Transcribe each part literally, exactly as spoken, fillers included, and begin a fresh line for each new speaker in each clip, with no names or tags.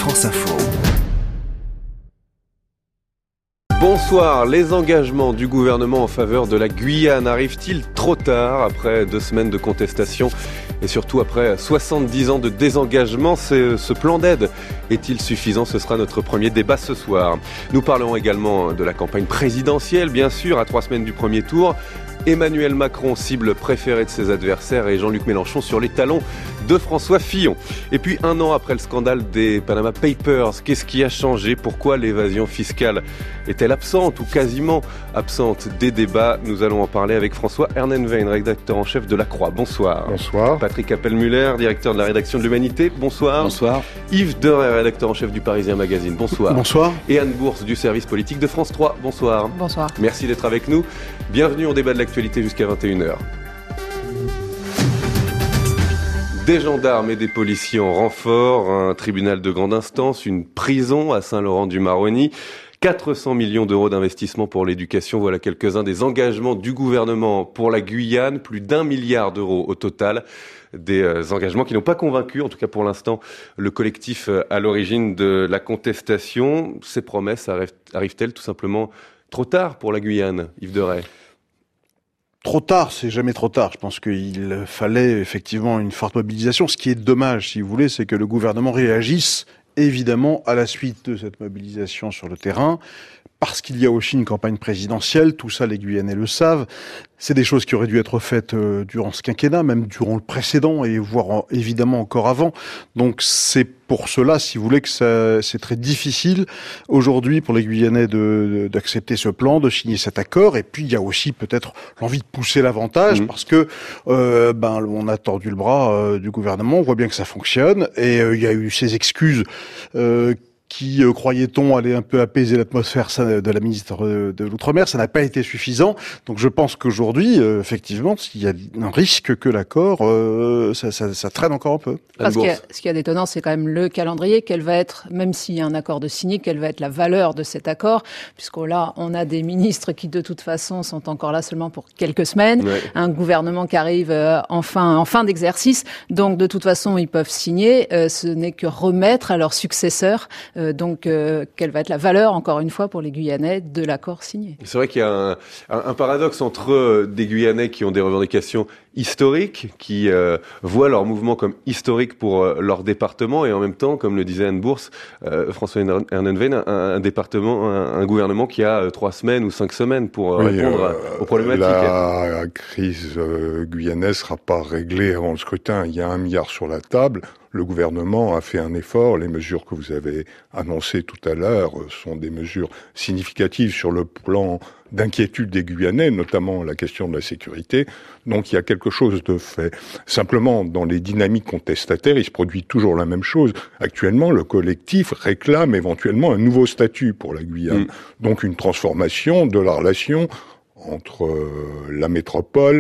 France Info.
Bonsoir, les engagements du gouvernement en faveur de la Guyane arrivent-ils trop tard après deux semaines de contestation et surtout après soixante-dix ans de désengagement? Ce, ce plan d'aide est-il suffisant? Ce sera notre premier débat ce soir. Nous parlerons également de la campagne présidentielle, bien sûr, à trois semaines du premier tour. Emmanuel Macron, cible préférée de ses adversaires, et Jean-Luc Mélenchon sur les talons de François Fillon. Et puis un an après le scandale des Panama Papers, qu'est-ce qui a changé? Pourquoi l'évasion fiscale est-elle absente ou quasiment absente des débats? Nous allons en parler avec François Ernenwein, rédacteur en chef de La Croix. Bonsoir.
Bonsoir.
Patrick Appel-Muller, directeur de la rédaction de l'Humanité. Bonsoir.
Bonsoir.
Yves Deray, rédacteur en chef du Parisien Magazine. Bonsoir.
Bonsoir.
Et Anne Bourse du service politique de France trois. Bonsoir.
Bonsoir.
Merci d'être avec nous. Bienvenue au débat de l'actualité jusqu'à vingt et une heures. Des gendarmes et des policiers en renfort, un tribunal de grande instance, une prison à Saint-Laurent-du-Maroni, quatre cents millions d'euros d'investissement pour l'éducation. Voilà quelques-uns des engagements du gouvernement pour la Guyane, plus d'un milliard d'euros au total. Des euh, engagements qui n'ont pas convaincu, en tout cas pour l'instant, le collectif euh, à l'origine de la contestation. Ces promesses arrivent, arrivent-elles tout simplement trop tard pour la Guyane, Yves Deray?
Trop tard, c'est jamais trop tard. Je pense qu'il fallait effectivement une forte mobilisation. Ce qui est dommage, si vous voulez, c'est que le gouvernement réagisse évidemment à la suite de cette mobilisation sur le terrain, parce qu'il y a aussi une campagne présidentielle. Tout ça, les Guyanais le savent. C'est des choses qui auraient dû être faites euh, durant ce quinquennat, même durant le précédent, et voire en, évidemment encore avant. Donc c'est pour cela, si vous voulez, que ça, c'est très difficile aujourd'hui pour les Guyanais de, de, d'accepter ce plan, de signer cet accord. Et puis il y a aussi peut-être l'envie de pousser l'avantage, mmh. parce que euh, ben on a tordu le bras euh, du gouvernement, on voit bien que ça fonctionne, et euh, il y a eu ces excuses euh, qui, euh, croyait-on, allait un peu apaiser l'atmosphère de la ministre de l'Outre-mer. Ça n'a pas été suffisant. Donc je pense qu'aujourd'hui, euh, effectivement, il y a un risque que l'accord, euh, ça, ça, ça traîne encore un peu.
Parce que ce qu'il y a d'étonnant, c'est quand même le calendrier. Quel va être, même s'il y a un accord de signé, quelle va être la valeur de cet accord? Puisque là, on a des ministres qui, de toute façon, sont encore là seulement pour quelques semaines. Ouais. Un gouvernement qui arrive euh, en fin, en fin d'exercice. Donc, de toute façon, ils peuvent signer. Euh, ce n'est que remettre à leurs successeurs. Euh, donc, euh, quelle va être la valeur, encore une fois, pour les Guyanais de l'accord signé?
C'est vrai qu'il y a un, un, un paradoxe entre des Guyanais qui ont des revendications historiques, qui euh, voient leur mouvement comme historique pour euh, leur département, et en même temps, comme le disait Anne Bourse, euh, François Ernenwein, un, un département, un, un gouvernement qui a euh, trois semaines ou cinq semaines pour euh, oui, répondre euh, aux problématiques.
La crise euh, guyanaise sera pas réglée avant le scrutin. Il y a un milliard sur la table. Le gouvernement a fait un effort. Les mesures que vous avez annoncées tout à l'heure sont des mesures significatives sur le plan d'inquiétude des Guyanais, notamment la question de la sécurité. Donc il y a quelque chose de fait. Simplement, dans les dynamiques contestataires, il se produit toujours la même chose. Actuellement, le collectif réclame éventuellement un nouveau statut pour la Guyane. Mmh. Donc une transformation de la relation entre euh, la métropole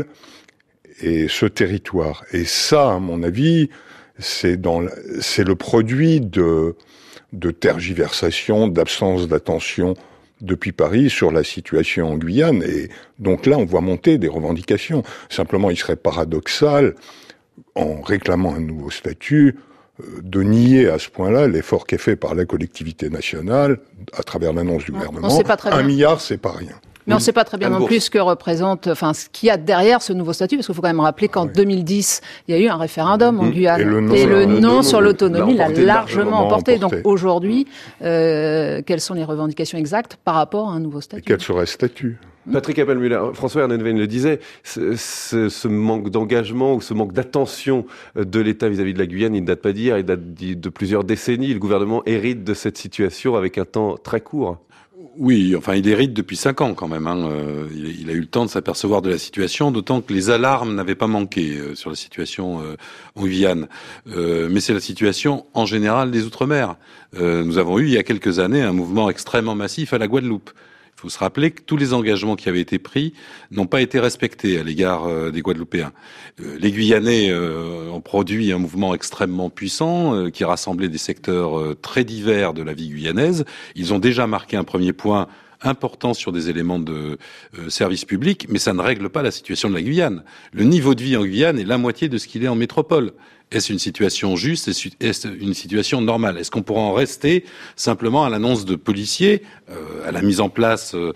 et ce territoire. Et ça, à mon avis, c'est dans, c'est le produit de, de tergiversation, d'absence d'attention depuis Paris sur la situation en Guyane. Et donc là, on voit monter des revendications. Simplement, il serait paradoxal, en réclamant un nouveau statut, de nier à ce point-là l'effort qui est fait par la collectivité nationale à travers l'annonce du gouvernement.
On sait pas très bien.
Un milliard, c'est pas rien.
Mais on ne sait pas très bien non plus ce que représente, enfin, ce qu'il y a derrière ce nouveau statut, parce qu'il faut quand même rappeler qu'en oui. deux mille dix, il y a eu un référendum en Guyane. Et le non, et le non sur l'autonomie l'a largement emporté. emporté. Donc aujourd'hui, euh, quelles sont les revendications exactes par rapport à un nouveau statut?
Et quel serait le statut?
Patrick Appel-Muller, François Ernenwein le disait, ce, ce, ce manque d'engagement ou ce manque d'attention de l'État vis-à-vis de la Guyane, il ne date pas d'hier, il date de plusieurs décennies. Le gouvernement hérite de cette situation avec un temps très court.
Oui, enfin, il hérite depuis cinq ans quand même. Hein. Euh, il, il a eu le temps de s'apercevoir de la situation, d'autant que les alarmes n'avaient pas manqué euh, sur la situation euh, en Guyane. Euh, mais c'est la situation en général des Outre-mer. Euh, nous avons eu il y a quelques années un mouvement extrêmement massif à la Guadeloupe. Il faut se rappeler que tous les engagements qui avaient été pris n'ont pas été respectés à l'égard euh, des Guadeloupéens. Euh, les Guyanais euh, ont produit un mouvement extrêmement puissant euh, qui rassemblait des secteurs euh, très divers de la vie guyanaise. Ils ont déjà marqué un premier point important sur des éléments de euh, service public, mais ça ne règle pas la situation de la Guyane. Le niveau de vie en Guyane est la moitié de ce qu'il est en métropole. Est-ce une situation juste? Est-ce une situation normale? Est-ce qu'on pourra en rester simplement à l'annonce de policiers, euh, à la mise en place euh,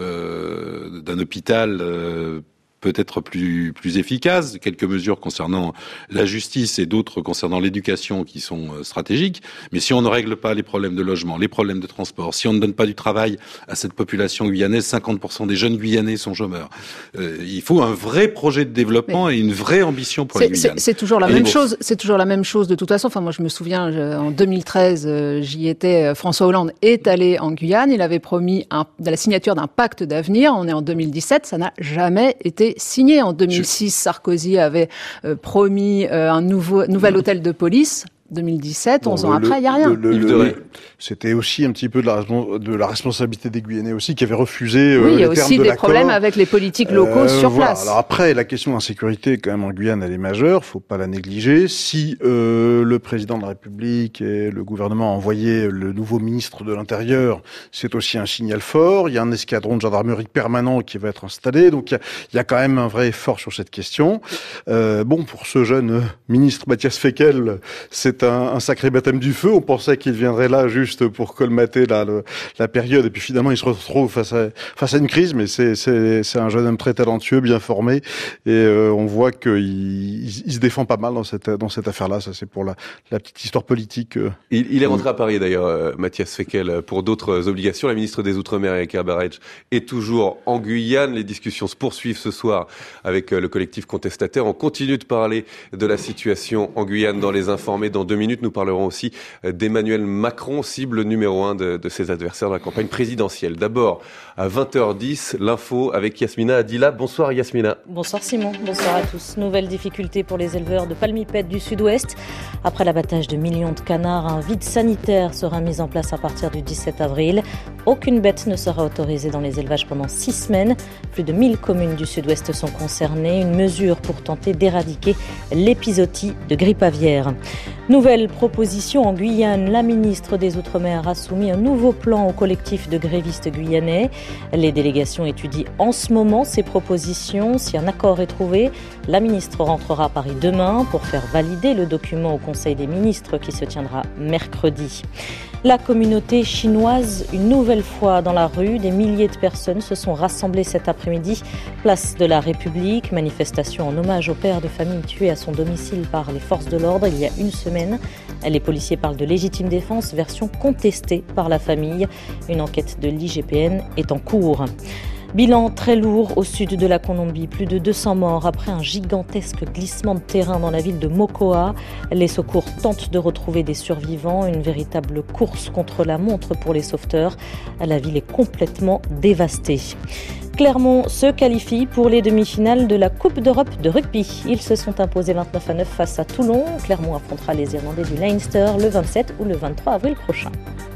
euh, d'un hôpital euh, peut-être plus plus efficace, quelques mesures concernant la justice et d'autres concernant l'éducation qui sont euh, stratégiques. Mais si on ne règle pas les problèmes de logement, les problèmes de transport, si on ne donne pas du travail à cette population guyanaise, cinquante pour cent des jeunes Guyanais sont chômeurs. Euh, il faut un vrai projet de développement mais et une vraie ambition pour la Guyane.
C'est, c'est toujours la et même chose. C'est toujours la même chose de toute façon. Enfin, moi, je me souviens, je, en deux mille treize, euh, j'y étais. François Hollande est allé en Guyane. Il avait promis un, de la signature d'un pacte d'avenir. On est en deux mille dix-sept. Ça n'a jamais été signé. En deux mille six, Sarkozy avait euh, promis euh, un nouveau, nouvel hôtel de police. deux mille dix-sept, bon, onze ans le, après, il n'y a rien. Le, le, le,
c'était aussi un petit peu de la, de la responsabilité des Guyanais aussi, qui avaient refusé euh,
oui,
les termes de l'accord.
Oui, il y a aussi des problèmes avec les politiques locaux euh, sur
voilà.
place.
Alors après, la question d'insécurité, quand même, en Guyane, elle est majeure, faut pas la négliger. Si euh, le président de la République et le gouvernement ont envoyé le nouveau ministre de l'Intérieur, c'est aussi un signal fort. Il y a un escadron de gendarmerie permanent qui va être installé, donc il y a, il y a quand même un vrai effort sur cette question. Euh, bon, pour ce jeune ministre Mathias Fekl, c'est Un, un sacré baptême du feu. On pensait qu'il viendrait là juste pour colmater la, le, la période, et puis finalement il se retrouve face à, face à une crise, mais c'est, c'est, c'est un jeune homme très talentueux, bien formé, et euh, on voit qu'il il, il se défend pas mal dans cette, dans cette affaire-là. Ça, c'est pour la, la petite histoire politique.
Il, il est rentré à Paris d'ailleurs, euh, Mathias Fekl, pour d'autres obligations. La ministre des Outre-mer, Erika Barretch, est toujours en Guyane. Les discussions se poursuivent ce soir avec le collectif contestataire. On continue de parler de la situation en Guyane dans Les Informés. Dans deux minutes, nous parlerons aussi d'Emmanuel Macron, cible numéro un de, de ses adversaires dans la campagne présidentielle. D'abord, à vingt heures dix, l'info avec Yasmina Adila. Bonsoir Yasmina.
Bonsoir Simon, bonsoir à tous. Nouvelle difficulté pour les éleveurs de palmipèdes du sud-ouest. Après l'abattage de millions de canards, un vide sanitaire sera mis en place à partir du dix-sept avril. Aucune bête ne sera autorisée dans les élevages pendant six semaines. Plus de mille communes du sud-ouest sont concernées. Une mesure pour tenter d'éradiquer l'épizootie de grippe aviaire. Nouvelle proposition en Guyane. La ministre des Outre-mer a soumis un nouveau plan au collectif de grévistes guyanais. Les délégations étudient en ce moment ces propositions. Si un accord est trouvé, la ministre rentrera à Paris demain pour faire valider le document au Conseil des ministres qui se tiendra mercredi. La communauté chinoise, une nouvelle fois dans la rue, des milliers de personnes se sont rassemblées cet après-midi, place de la République, manifestation en hommage au père de famille tué à son domicile par les forces de l'ordre il y a une semaine. Les policiers parlent de légitime défense, version contestée par la famille. Une enquête de l'I G P N est en cours. Bilan très lourd au sud de la Colombie, plus de deux cents morts après un gigantesque glissement de terrain dans la ville de Mocoa. Les secours tentent de retrouver des survivants, une véritable course contre la montre pour les sauveteurs. La ville est complètement dévastée. Clermont se qualifie pour les demi-finales de la Coupe d'Europe de rugby. Ils se sont imposés vingt-neuf à neuf face à Toulon. Clermont affrontera les Irlandais du Leinster le vingt-sept ou le vingt-trois avril prochain.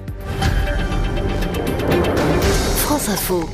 France Info.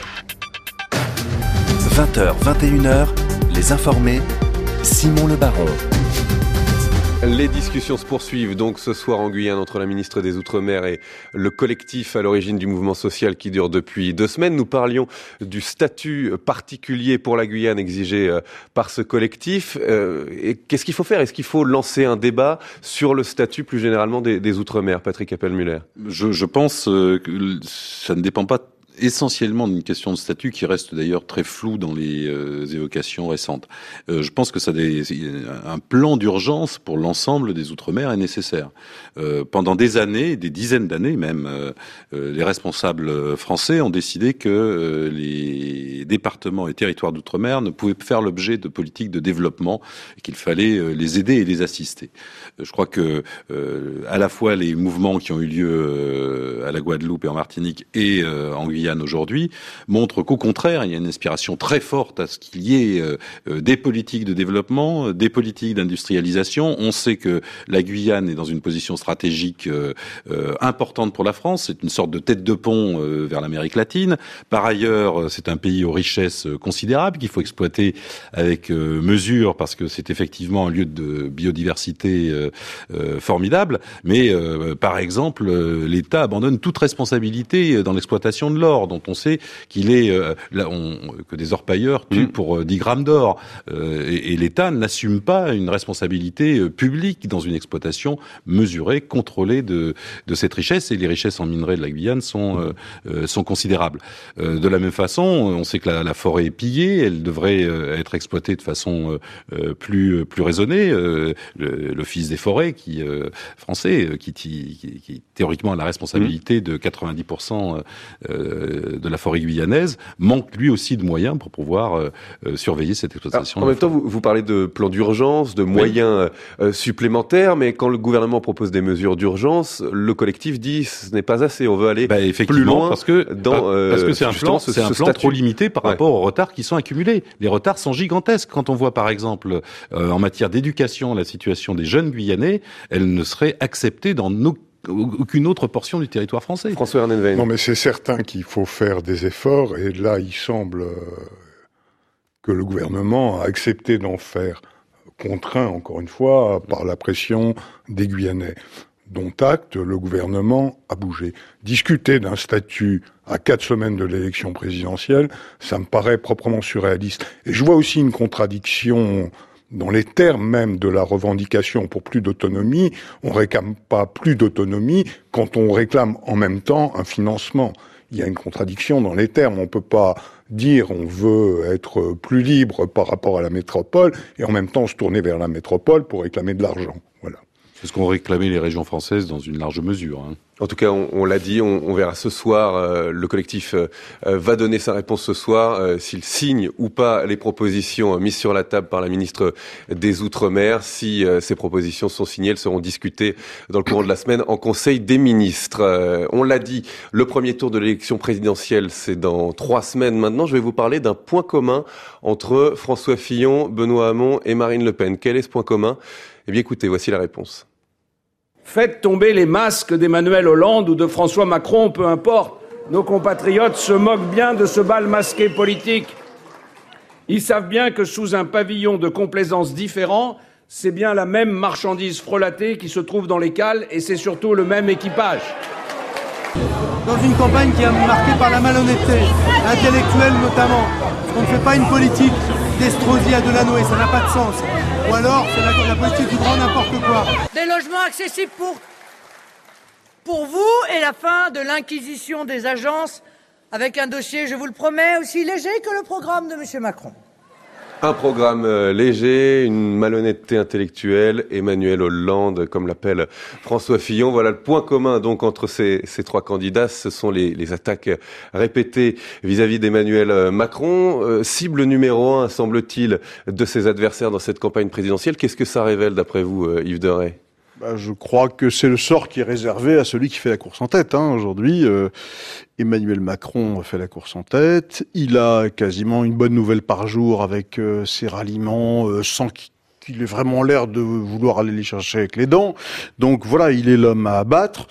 vingt heures, vingt et une heures, Les Informés, Simon Le Baron.
Les discussions se poursuivent donc ce soir en Guyane entre la ministre des Outre-mer et le collectif à l'origine du mouvement social qui dure depuis deux semaines. Nous parlions du statut particulier pour la Guyane exigé par ce collectif. Et qu'est-ce qu'il faut faire ? Est-ce qu'il faut lancer un débat sur le statut plus généralement des, des Outre-mer ? Patrick Appel-Muller.
Je, je pense que ça ne dépend pas essentiellement d'une question de statut qui reste d'ailleurs très floue dans les euh, évocations récentes. Euh, je pense que ça des, un plan d'urgence pour l'ensemble des Outre-mer est nécessaire. Euh, pendant des années, des dizaines d'années même, euh, euh, les responsables français ont décidé que euh, les départements et territoires d'Outre-mer ne pouvaient faire l'objet de politiques de développement et qu'il fallait euh, les aider et les assister. Euh, je crois que euh, à la fois les mouvements qui ont eu lieu euh, à la Guadeloupe et en Martinique et euh, en Guyane aujourd'hui montre qu'au contraire, il y a une aspiration très forte à ce qu'il y ait euh, des politiques de développement, des politiques d'industrialisation. On sait que la Guyane est dans une position stratégique euh, euh, importante pour la France. C'est une sorte de tête de pont euh, vers l'Amérique latine. Par ailleurs, c'est un pays aux richesses considérables qu'il faut exploiter avec euh, mesure parce que c'est effectivement un lieu de biodiversité euh, euh, formidable. Mais euh, par exemple, l'État abandonne toute responsabilité dans l'exploitation de l'or. l'or, dont on sait qu'il est euh, là, on, que des orpailleurs tuent mmh. pour euh, dix grammes d'or, euh, et, et l'État n'assume pas une responsabilité euh, publique dans une exploitation mesurée, contrôlée de, de cette richesse, et les richesses en minerais de la Guyane sont, euh, euh, sont considérables. Euh, de la même façon, on sait que la, la forêt est pillée, elle devrait euh, être exploitée de façon euh, plus, plus raisonnée. Euh, le, l'Office des forêts qui, euh, français, qui, qui, qui, qui théoriquement a la responsabilité de quatre-vingt-dix pour cent euh, de la forêt guyanaise, manque lui aussi de moyens pour pouvoir euh, surveiller cette exploitation.
Alors, en même temps, vous, vous parlez de plan d'urgence, de moyens oui. euh, supplémentaires, mais quand le gouvernement propose des mesures d'urgence, le collectif dit ce n'est pas assez, on veut aller bah, plus loin
parce que, dans euh, parce que c'est un plan, ce, c'est un plan trop limité par ouais. rapport aux retards qui sont accumulés. Les retards sont gigantesques. Quand on voit par exemple euh, en matière d'éducation la situation des jeunes Guyanais, elle ne serait acceptée dans nos aucune autre portion du territoire français.
François Hernenwein.
Non, mais c'est certain qu'il faut faire des efforts, et là, il semble que le gouvernement a accepté d'en faire, contraint, encore une fois, par la pression des Guyanais. Dont acte, le gouvernement a bougé. Discuter d'un statut à quatre semaines de l'élection présidentielle, ça me paraît proprement surréaliste. Et je vois aussi une contradiction dans les termes même de la revendication pour plus d'autonomie. On réclame pas plus d'autonomie quand on réclame en même temps un financement. Il y a une contradiction dans les termes. On peut pas dire on veut être plus libre par rapport à la métropole et en même temps se tourner vers la métropole pour réclamer de l'argent. Voilà.
C'est ce qu'ont réclamé les régions françaises dans une large mesure. Hein.
En tout cas, on, on l'a dit, on, on verra ce soir, euh, le collectif euh, va donner sa réponse ce soir, euh, s'il signe ou pas les propositions euh, mises sur la table par la ministre des Outre-mer. Si euh, ces propositions sont signées, elles seront discutées dans le courant de la semaine en Conseil des ministres. Euh, on l'a dit, le premier tour de l'élection présidentielle, c'est dans trois semaines maintenant. Je vais vous parler d'un point commun entre François Fillon, Benoît Hamon et Marine Le Pen. Quel est ce point commun ? Eh bien écoutez, voici la réponse.
Faites tomber les masques d'Emmanuel Hollande ou de François Macron, peu importe. Nos compatriotes se moquent bien de ce bal masqué politique. Ils savent bien que sous un pavillon de complaisance différent, c'est bien la même marchandise frelatée qui se trouve dans les cales et c'est surtout le même équipage.
Dans une campagne qui est marquée par la malhonnêteté, intellectuelle notamment, on ne fait pas une politique d'Estrosi à Delanoë, ça n'a pas de sens. Ou alors, c'est la, la politique du grand n'importe quoi.
Des logements accessibles pour, pour vous et la fin de l'inquisition des agences avec un dossier, je vous le promets, aussi léger que le programme de M. Macron.
Un programme euh, léger, une malhonnêteté intellectuelle, Emmanuel Hollande, comme l'appelle François Fillon. Voilà le point commun donc entre ces, ces trois candidats. Ce sont les, les attaques répétées vis-à-vis d'Emmanuel Macron. Euh, cible numéro un, semble-t-il, de ses adversaires dans cette campagne présidentielle. Qu'est-ce que ça révèle d'après vous, euh, Yves Deray ?
Bah, je crois que c'est le sort qui est réservé à celui qui fait la course en tête. Hein. Aujourd'hui, euh, Emmanuel Macron fait la course en tête. Il a quasiment une bonne nouvelle par jour avec euh, ses ralliements, euh, sans qu'il ait vraiment l'air de vouloir aller les chercher avec les dents. Donc voilà, il est l'homme à abattre.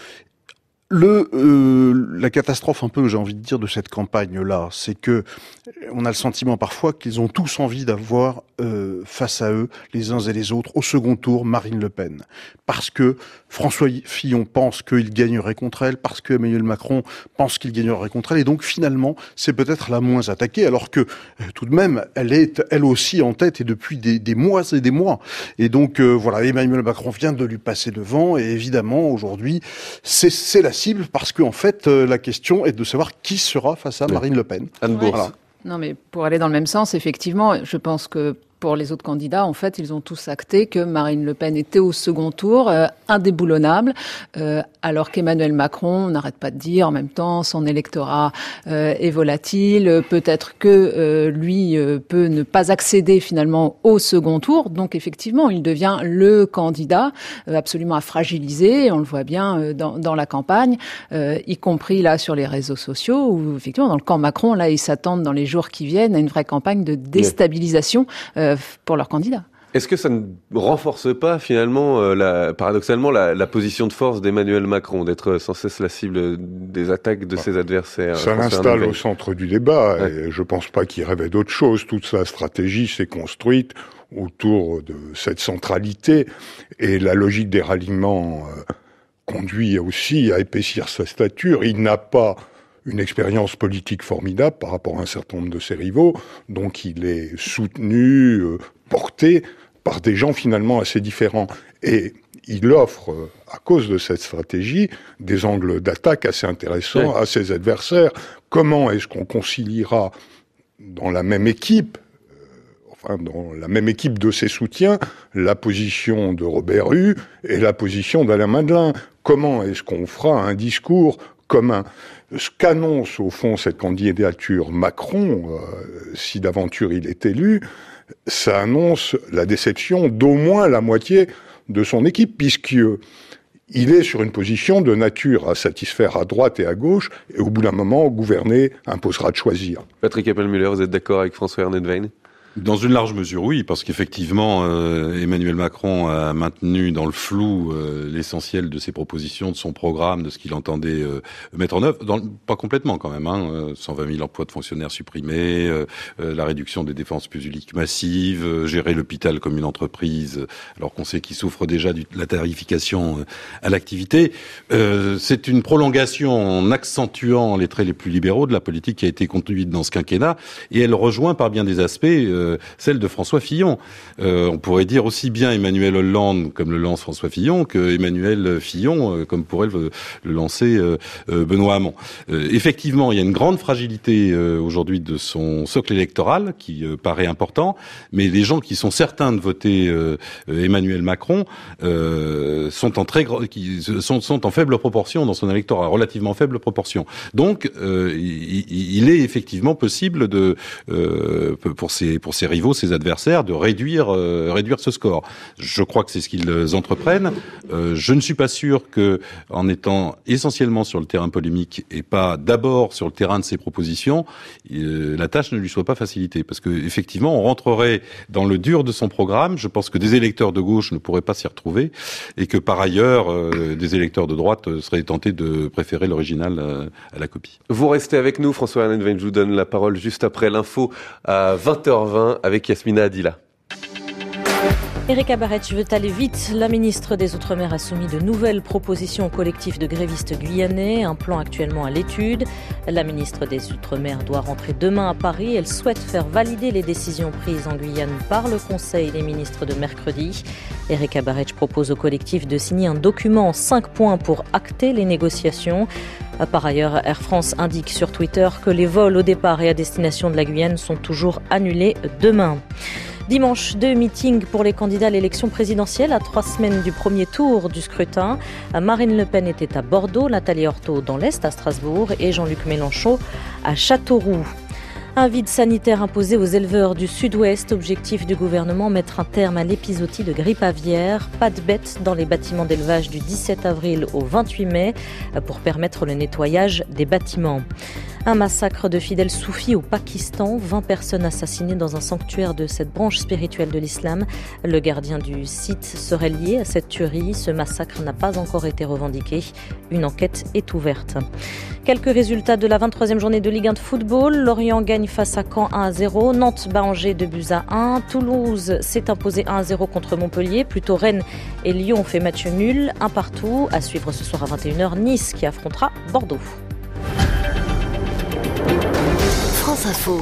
Le, euh, la catastrophe un peu, j'ai envie de dire, de cette campagne-là, c'est que on a le sentiment parfois qu'ils ont tous envie d'avoir euh, face à eux, les uns et les autres, au second tour, Marine Le Pen. Parce que François Fillon pense qu'il gagnerait contre elle, parce que Emmanuel Macron pense qu'il gagnerait contre elle, et donc finalement, c'est peut-être la moins attaquée, alors que euh, tout de même, elle est elle aussi en tête, et depuis des, des mois et des mois. Et donc euh, voilà, Emmanuel Macron vient de lui passer devant, et évidemment, aujourd'hui, c'est, c'est la cible, parce qu'en fait, euh, la question est de savoir qui sera face à Marine Le Pen.
Anne Bourse. Voilà.
Non, mais pour aller dans le même sens, effectivement, je pense que pour les autres candidats, en fait, ils ont tous acté que Marine Le Pen était au second tour, euh, indéboulonnable, euh, alors qu'Emmanuel Macron, on n'arrête pas de dire en même temps, son électorat euh, est volatile, peut-être que euh, lui euh, peut ne pas accéder finalement au second tour, donc effectivement, il devient le candidat euh, absolument à fragiliser, on le voit bien euh, dans, dans la campagne, euh, y compris là sur les réseaux sociaux, où effectivement, dans le camp Macron, là, ils s'attendent dans les jours qui viennent à une vraie campagne de déstabilisation euh, pour leurs candidats.
Est-ce que ça ne renforce pas finalement, euh, la, paradoxalement, la, la position de force d'Emmanuel Macron, d'être sans cesse la cible des attaques de ses adversaires?
Ça l'installe au centre du débat, ouais. Et je pense pas qu'il rêvait d'autre chose. Toute sa stratégie s'est construite autour de cette centralité, et la logique des ralliements euh, conduit aussi à épaissir sa stature. Il n'a pas une expérience politique formidable par rapport à un certain nombre de ses rivaux, donc il est soutenu, euh, porté par des gens finalement assez différents. Et il offre, euh, à cause de cette stratégie, des angles d'attaque assez intéressants oui. à ses adversaires. Comment est-ce qu'on conciliera dans la même équipe, euh, enfin dans la même équipe de ses soutiens, la position de Robert Hue et la position d'Alain Madelin? Comment est-ce qu'on fera un discours commun? Ce qu'annonce au fond cette candidature Macron, euh, si d'aventure il est élu, ça annonce la déception d'au moins la moitié de son équipe, puisqu'il est sur une position de nature à satisfaire à droite et à gauche, et au bout d'un moment, gouverner imposera de choisir.
Patrick Appelmüller, vous êtes d'accord avec François-Ernest Veyne ?
Dans une large mesure, oui, parce qu'effectivement, euh, Emmanuel Macron a maintenu dans le flou euh, l'essentiel de ses propositions, de son programme, de ce qu'il entendait euh, mettre en œuvre. Dans, pas complètement quand même, hein, euh, cent vingt mille emplois de fonctionnaires supprimés, euh, euh, la réduction des dépenses publiques massives, euh, gérer l'hôpital comme une entreprise, alors qu'on sait qu'il souffre déjà de la tarification euh, à l'activité. Euh, c'est une prolongation en accentuant les traits les plus libéraux de la politique qui a été conduite dans ce quinquennat, et elle rejoint par bien des aspects euh, celle de François Fillon. Euh, on pourrait dire aussi bien Emmanuel Hollande comme le lance François Fillon que Emmanuel Fillon euh, comme pourrait le, le lancer euh, euh, Benoît Hamon. Euh, effectivement, il y a une grande fragilité euh, aujourd'hui de son socle électoral qui euh, paraît important, mais les gens qui sont certains de voter euh, Emmanuel Macron euh, sont en très gros, qui sont, sont en faible proportion dans son électorat, relativement faible proportion. Donc, euh, il, il est effectivement possible de euh, pour ces pour ses rivaux, ses adversaires, de réduire euh, réduire ce score. Je crois que c'est ce qu'ils entreprennent. Euh, je ne suis pas sûr que, en étant essentiellement sur le terrain polémique et pas d'abord sur le terrain de ses propositions, euh, la tâche ne lui soit pas facilitée, parce que effectivement, on rentrerait dans le dur de son programme. Je pense que des électeurs de gauche ne pourraient pas s'y retrouver, et que par ailleurs, euh, des électeurs de droite seraient tentés de préférer l'original euh, à la copie.
Vous restez avec nous, François-Ernest Veyne. Je vous donne la parole juste après l'info à vingt heures vingt avec Yasmina Adila.
Erika Barretch veut aller vite. La ministre des Outre-mer a soumis de nouvelles propositions au collectif de grévistes guyanais, un plan actuellement à l'étude. La ministre des Outre-mer doit rentrer demain à Paris. Elle souhaite faire valider les décisions prises en Guyane par le Conseil des ministres de mercredi. Erika Barretch propose au collectif de signer un document en cinq points pour acter les négociations. Par ailleurs, Air France indique sur Twitter que les vols au départ et à destination de la Guyane sont toujours annulés demain. Dimanche, deux meetings pour les candidats à l'élection présidentielle à trois semaines du premier tour du scrutin. Marine Le Pen était à Bordeaux, Nathalie Arthaud dans l'Est à Strasbourg et Jean-Luc Mélenchon à Châteauroux. Un vide sanitaire imposé aux éleveurs du Sud-Ouest. Objectif du gouvernement, mettre un terme à l'épizootie de grippe aviaire. Pas de bêtes dans les bâtiments d'élevage du dix-sept avril au vingt-huit mai pour permettre le nettoyage des bâtiments. Un massacre de fidèles soufis au Pakistan. vingt personnes assassinées dans un sanctuaire de cette branche spirituelle de l'islam. Le gardien du site serait lié à cette tuerie. Ce massacre n'a pas encore été revendiqué. Une enquête est ouverte. Quelques résultats de la vingt-troisième journée de Ligue un de football. Lorient gagne face à Caen un à zéro. Nantes bat Angers deux buts à un. Toulouse s'est imposé un à zéro contre Montpellier. Plutôt Rennes et Lyon ont fait match nul. Un partout. À suivre ce soir à vingt et une heures, Nice qui affrontera Bordeaux.
France Info.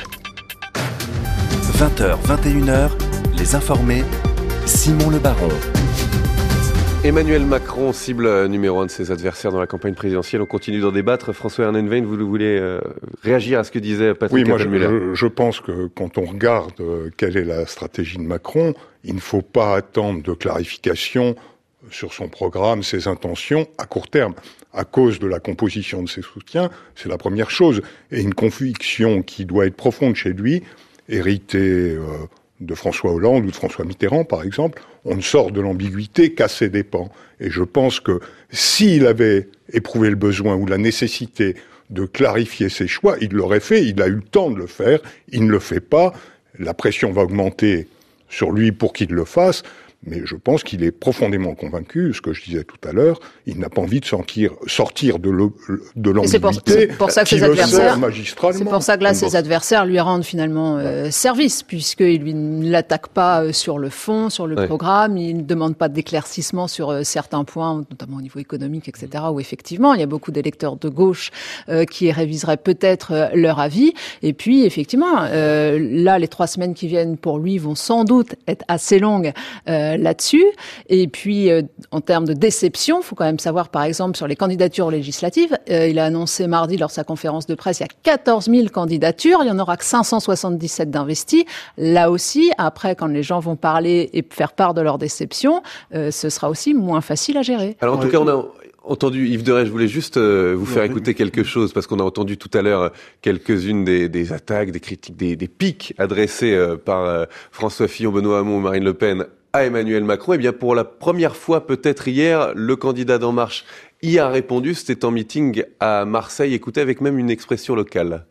vingt heures, vingt et une heures, les informés, Simon Le Baron.
Emmanuel Macron, cible numéro un de ses adversaires dans la campagne présidentielle. On continue d'en débattre. François-Ernest Veyne, vous voulez euh, réagir à ce que disait Patrick
Oui, moi
Appelmüller ?
je, je pense que quand on regarde euh, quelle est la stratégie de Macron, il ne faut pas attendre de clarification sur son programme, ses intentions à court terme. À cause de la composition de ses soutiens, c'est la première chose. Et une conviction qui doit être profonde chez lui, héritée euh, de François Hollande ou de François Mitterrand, par exemple, on ne sort de l'ambiguïté qu'à ses dépens. Et je pense que s'il avait éprouvé le besoin ou la nécessité de clarifier ses choix, il l'aurait fait, il a eu le temps de le faire, il ne le fait pas, la pression va augmenter sur lui pour qu'il le fasse, Mais je pense qu'il est profondément convaincu, ce que je disais tout à l'heure, il n'a pas envie de sortir, sortir de, le, de l'ambiguïté.
C'est pour, c'est pour ça que ses adversaires,
magistralement.
C'est pour ça que là, ses adversaires lui rendent finalement euh, ouais. service, puisqu'ils lui ne l'attaquent pas sur le fond, sur le ouais. programme, ils ne demandent pas d'éclaircissement sur euh, certains points, notamment au niveau économique, et cetera, où effectivement, il y a beaucoup d'électeurs de gauche euh, qui réviseraient peut-être euh, leur avis. Et puis, effectivement, euh, là, les trois semaines qui viennent pour lui vont sans doute être assez longues euh, là-dessus. Et puis, euh, en termes de déception, il faut quand même savoir, par exemple, sur les candidatures législatives, euh, il a annoncé mardi lors de sa conférence de presse, il y a quatorze mille candidatures, il n'y en aura que cinq cent soixante-dix-sept d'investis. Là aussi, après, quand les gens vont parler et faire part de leur déception, euh, ce sera aussi moins facile à gérer.
Alors, en tout cas, on a entendu, Yves Deray, je voulais juste euh, vous faire écouter quelque chose, parce qu'on a entendu tout à l'heure euh, quelques-unes des, des attaques, des critiques, des, des piques adressées euh, par euh, François Fillon, Benoît Hamon, Marine Le Pen à Emmanuel Macron. Eh bien, pour la première fois, peut-être hier, le candidat d'En Marche y a répondu. C'était en meeting à Marseille. Écoutez, avec même une expression locale.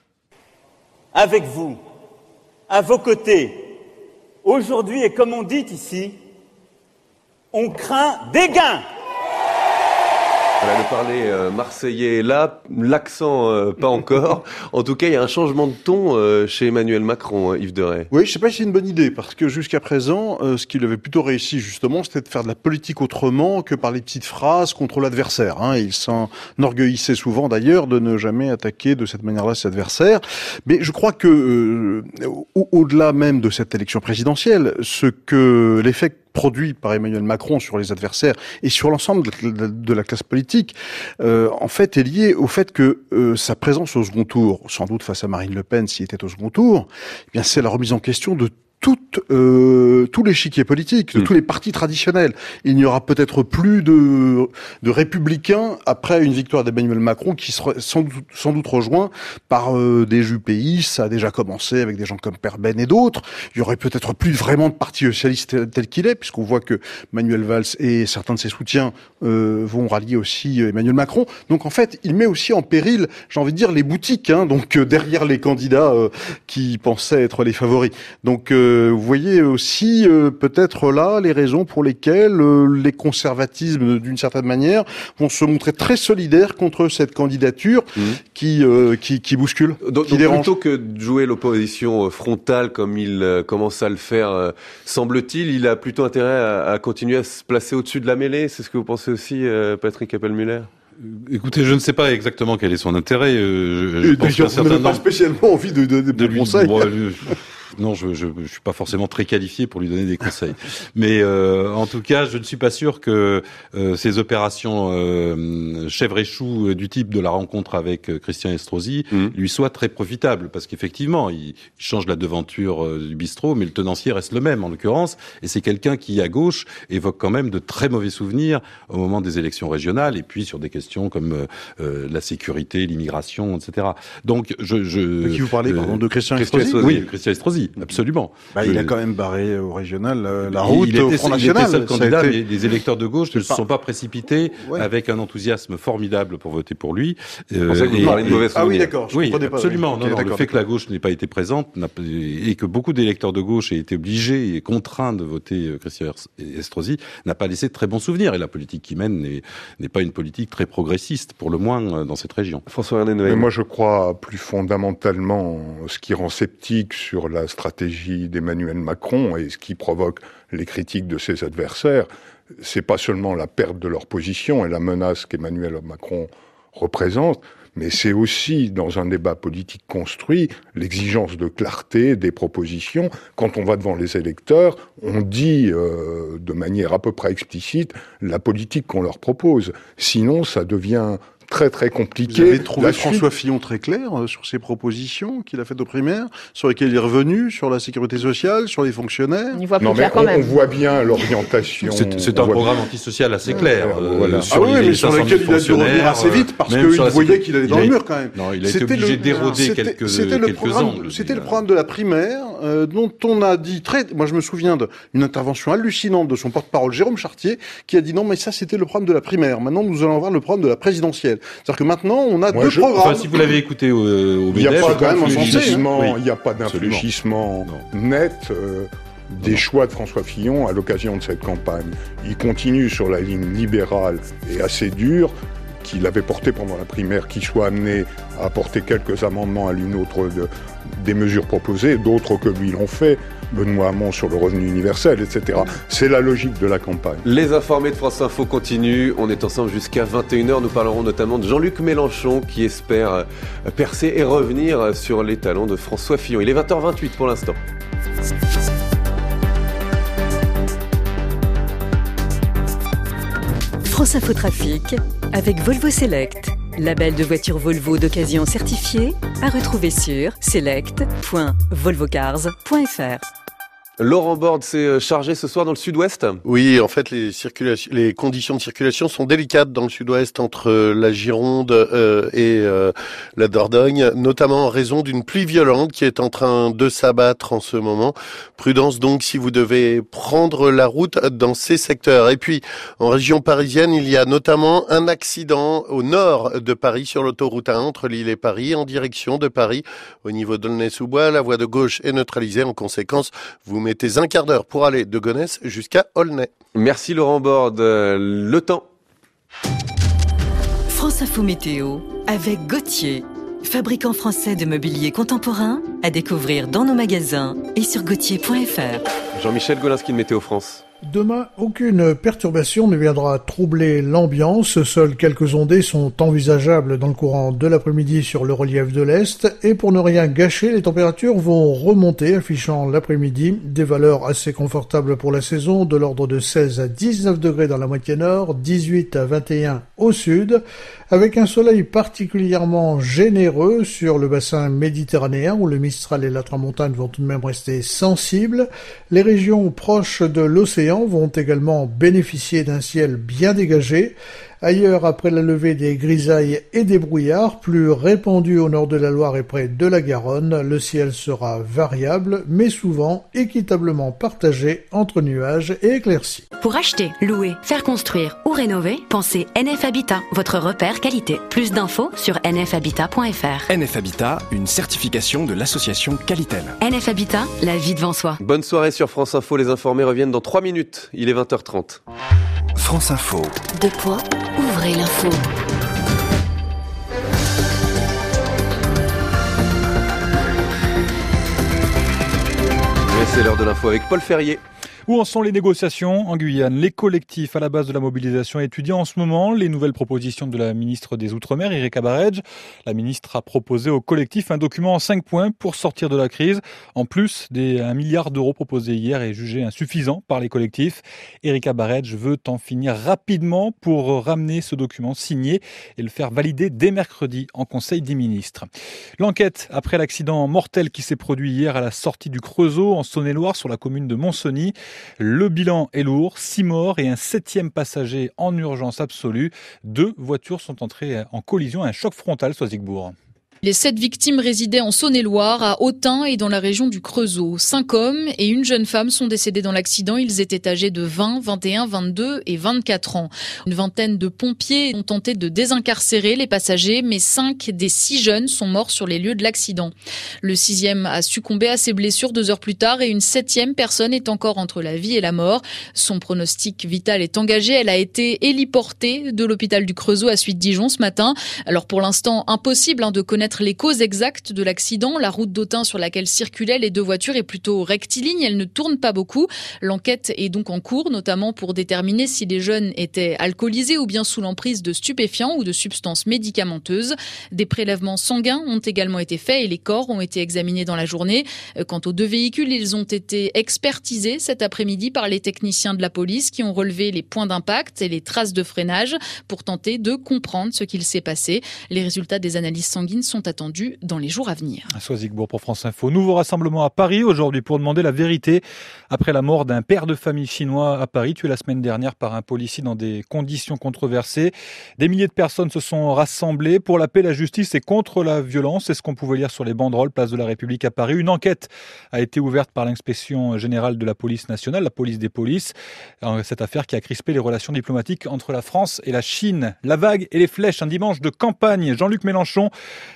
Avec vous, à vos côtés, aujourd'hui, et comme on dit ici, on craint des gains.
Voilà, le parler euh, marseillais est là, l'accent euh, pas encore. En tout cas, il y a un changement de ton euh, chez Emmanuel Macron, hein, Yves Deray.
Oui, je sais pas si c'est une bonne idée, parce que jusqu'à présent, euh, ce qu'il avait plutôt réussi justement, c'était de faire de la politique autrement que par les petites phrases contre l'adversaire. Hein. Il s'enorgueillissait souvent d'ailleurs de ne jamais attaquer de cette manière-là ses adversaires. Mais je crois que euh, au- au-delà même de cette élection présidentielle, ce que l'effet produit par Emmanuel Macron sur les adversaires et sur l'ensemble de la classe politique, euh, en fait, est lié au fait que euh, sa présence au second tour, sans doute face à Marine Le Pen s'il était au second tour, eh bien c'est la remise en question de tout, euh, tout l'échiquier politique, de mmh. tous les partis traditionnels. Il n'y aura peut-être plus de, de républicains après une victoire d'Emmanuel Macron qui sera sans doute, sans doute rejoint par euh, des jupéistes. Ça a déjà commencé avec des gens comme Perben et d'autres. Il y aurait peut-être plus vraiment de parti socialiste tel, tel qu'il est, puisqu'on voit que Manuel Valls et certains de ses soutiens euh, vont rallier aussi Emmanuel Macron. Donc en fait, il met aussi en péril, j'ai envie de dire, les boutiques, hein, donc euh, derrière les candidats euh, qui pensaient être les favoris. Donc euh, vous voyez aussi euh, peut-être là les raisons pour lesquelles euh, les conservatismes, d'une certaine manière, vont se montrer très solidaires contre cette candidature mmh. qui, euh, qui qui bouscule,
donc,
qui
donc
dérange.
Plutôt que de jouer l'opposition frontale comme il euh, commence à le faire, euh, semble-t-il, il a plutôt intérêt à, à continuer à se placer au-dessus de la mêlée. C'est ce que vous pensez aussi, euh, Patrick Appelmuller ?
Écoutez, je ne sais pas exactement quel est son intérêt. Euh, je, je pense qu'un
certain nombre... pas spécialement envie de donner de, de lui, conseils.
Bon, euh, non, je, je, je suis pas forcément très qualifié pour lui donner des conseils. Mais euh, en tout cas, je ne suis pas sûr que euh, ces opérations euh, chèvre et chou du type de la rencontre avec euh, Christian Estrosi mmh. lui soient très profitables, parce qu'effectivement, il, il change la devanture euh, du bistrot, mais le tenancier reste le même en l'occurrence, et c'est quelqu'un qui, à gauche, évoque quand même de très mauvais souvenirs au moment des élections régionales, et puis sur des questions comme euh, la sécurité, l'immigration, et cetera. Donc, je... je
de qui vous parlez, euh, pardon, de Christian Estrosi?
Oui, Christian Estrosi. Absolument.
Bah, il
je...
a quand même barré au régional la, la route
il était,
au Front National.
Il était seul candidat, été... mais les électeurs de gauche ne se
pas...
sont pas précipités ouais. avec un enthousiasme formidable pour voter pour lui.
Euh, pour ça que vous parlez de mauvais souvenirs.
Ah oui, d'accord. Je
oui,
pas,
absolument.
Oui.
Non,
Okay,
non, le fait que la gauche n'ait pas été présente n'a... et que beaucoup d'électeurs de gauche aient été obligés et contraints de voter Christian Estrosi n'a pas laissé de très bons souvenirs. Et la politique qu'il mène n'est, n'est pas une politique très progressiste, pour le moins dans cette région.
François René
Mais moi, je crois plus fondamentalement ce qui rend sceptique sur la stratégie d'Emmanuel Macron et ce qui provoque les critiques de ses adversaires, c'est pas seulement la perte de leur position et la menace qu'Emmanuel Macron représente, mais c'est aussi, dans un débat politique construit, l'exigence de clarté des propositions. Quand on va devant les électeurs, on dit euh, de manière à peu près explicite la politique qu'on leur propose. Sinon, ça devient très très compliqué.
Vous avez trouvé François Fillon très clair euh, sur ses propositions qu'il a faites aux primaires, sur lesquelles il est revenu, sur la sécurité sociale, sur les fonctionnaires.
On y voit plus
non,
clair
mais
quand
on,
même.
on voit bien l'orientation.
C'est, c'est un programme antisocial assez clair.
Euh, voilà.
Ah oui, mais sur lequel il a dû revenir assez vite parce qu'il voyait qu'il allait dans le mur quand même.
Non, il a été obligé le, d'éroder
c'était,
quelques,
c'était
quelques
le programme,
angles.
C'était le programme de la primaire euh, dont on a dit très... Moi, je me souviens d'une intervention hallucinante de son porte-parole Jérôme Chartier qui a dit non, mais ça, c'était le programme de la primaire. Maintenant, nous allons voir le programme de la présidentielle. C'est-à-dire que maintenant, on a Moi, deux je, programmes.
Enfin, si vous l'avez écouté au, au B D F,
il n'y a pas d'infléchissement,
oui.
il n'y a pas d'infléchissement net. Euh, des choix de François Fillon à l'occasion de cette campagne. Il continue sur la ligne libérale et assez dure qu'il avait portée pendant la primaire, qu'il soit amené à apporter quelques amendements à l'une autre de, des mesures proposées, d'autres que lui l'ont fait, Benoît Hamon sur le revenu universel, et cetera. C'est la logique de la campagne.
Les informés de France Info continuent. On est ensemble jusqu'à vingt et une heures. Nous parlerons notamment de Jean-Luc Mélenchon qui espère percer et revenir sur les talons de François Fillon. Il est vingt heures vingt-huit pour l'instant.
France Info Trafic avec Volvo Select. Label de voiture Volvo d'occasion certifié à retrouver sur select point volvocars point f r.
Laurent Borde s'est chargé ce soir dans le sud-ouest ?
Oui, en fait, les, circulations, les conditions de circulation sont délicates dans le sud-ouest entre la Gironde euh, et euh, la Dordogne, notamment en raison d'une pluie violente qui est en train de s'abattre en ce moment. Prudence donc si vous devez prendre la route dans ces secteurs. Et puis, en région parisienne, il y a notamment un accident au nord de Paris sur l'autoroute A un entre Lille et Paris en direction de Paris. Au niveau d'Aulnay-sous-Bois, la voie de gauche est neutralisée. En conséquence, vous mettez un quart d'heure pour aller de Gonesse jusqu'à Aulnay.
Merci Laurent Borde. Le temps.
France Info Météo avec Gauthier, fabricant français de mobilier contemporain, à découvrir dans nos magasins et sur gauthier point f r.
Jean-Michel Golinski de Météo France.
Demain, aucune perturbation ne viendra troubler l'ambiance. Seules quelques ondées sont envisageables dans le courant de l'après-midi sur le relief de l'Est. Et pour ne rien gâcher, les températures vont remonter, affichant l'après-midi des valeurs assez confortables pour la saison, de l'ordre de seize à dix-neuf degrés dans la moitié nord, dix-huit à vingt et un au sud, avec un soleil particulièrement généreux sur le bassin méditerranéen où le Mistral et la Tramontane vont tout de même rester sensibles. Les régions proches de l'océan vont également bénéficier d'un ciel bien dégagé. Ailleurs, après la levée des grisailles et des brouillards, plus répandus au nord de la Loire et près de la Garonne, le ciel sera variable, mais souvent équitablement partagé entre nuages et éclaircies.
Pour acheter, louer, faire construire ou rénover, pensez N F Habitat, votre repère qualité. Plus d'infos sur n f habitat point f r.
N F Habitat, une certification de l'association Qualitel.
N F Habitat, la vie devant soi.
Bonne soirée sur France Info. Les informés reviennent dans trois minutes. Il est vingt heures trente.
France Info.
Deux points, ouvrez l'info.
Et c'est l'heure de l'info avec Paul Ferrier.
Où en sont les négociations en Guyane? Les collectifs à la base de la mobilisation étudient en ce moment les nouvelles propositions de la ministre des Outre-mer, Erika Barej. La ministre a proposé au collectif un document en cinq points pour sortir de la crise. En plus des un milliard d'euros proposés hier et jugés insuffisants par les collectifs, Erika Barej veut en finir rapidement pour ramener ce document signé et le faire valider dès mercredi en Conseil des ministres. L'enquête après l'accident mortel qui s'est produit hier à la sortie du Creusot en Saône-et-Loire sur la commune de Montcenis. Le bilan est lourd, six morts et un septième passager en urgence absolue. Deux voitures sont entrées en collision à un choc frontal, Soisigbourg.
Les sept victimes résidaient en Saône-et-Loire, à Autun et dans la région du Creusot. Cinq hommes et une jeune femme sont décédés dans l'accident. Ils étaient âgés de vingt, vingt et un, vingt-deux et vingt-quatre ans. Une vingtaine de pompiers ont tenté de désincarcérer les passagers, mais cinq des six jeunes sont morts sur les lieux de l'accident. Le sixième a succombé à ses blessures deux heures plus tard et une septième personne est encore entre la vie et la mort. Son pronostic vital est engagé. Elle a été héliportée de l'hôpital du Creusot à Suite-Dijon ce matin. Alors pour l'instant, impossible hein, de connaître les causes exactes de l'accident. La route d'Autun sur laquelle circulaient les deux voitures est plutôt rectiligne, elle ne tourne pas beaucoup. L'enquête est donc en cours, notamment pour déterminer si les jeunes étaient alcoolisés ou bien sous l'emprise de stupéfiants ou de substances médicamenteuses. Des prélèvements sanguins ont également été faits et les corps ont été examinés dans la journée. Quant aux deux véhicules, ils ont été expertisés cet après-midi par les techniciens de la police qui ont relevé les points d'impact et les traces de freinage pour tenter de comprendre ce qu'il s'est passé. Les résultats des analyses sanguines sont attendus dans les jours à venir.
Soisigbourg pour France Info. Nouveau rassemblement à Paris aujourd'hui pour demander la vérité après la mort d'un père de famille chinois à Paris, tué la semaine dernière par un policier dans des conditions controversées. Des milliers de personnes se sont rassemblées pour la paix, la justice et contre la violence. C'est ce qu'on pouvait lire sur les banderoles place de la République à Paris. Une enquête a été ouverte par l'inspection générale de la police nationale, la police des polices. Cette affaire qui a crispé les relations diplomatiques entre la France et la Chine. La vague et les flèches, un dimanche de campagne. Jean-Luc Mélenchon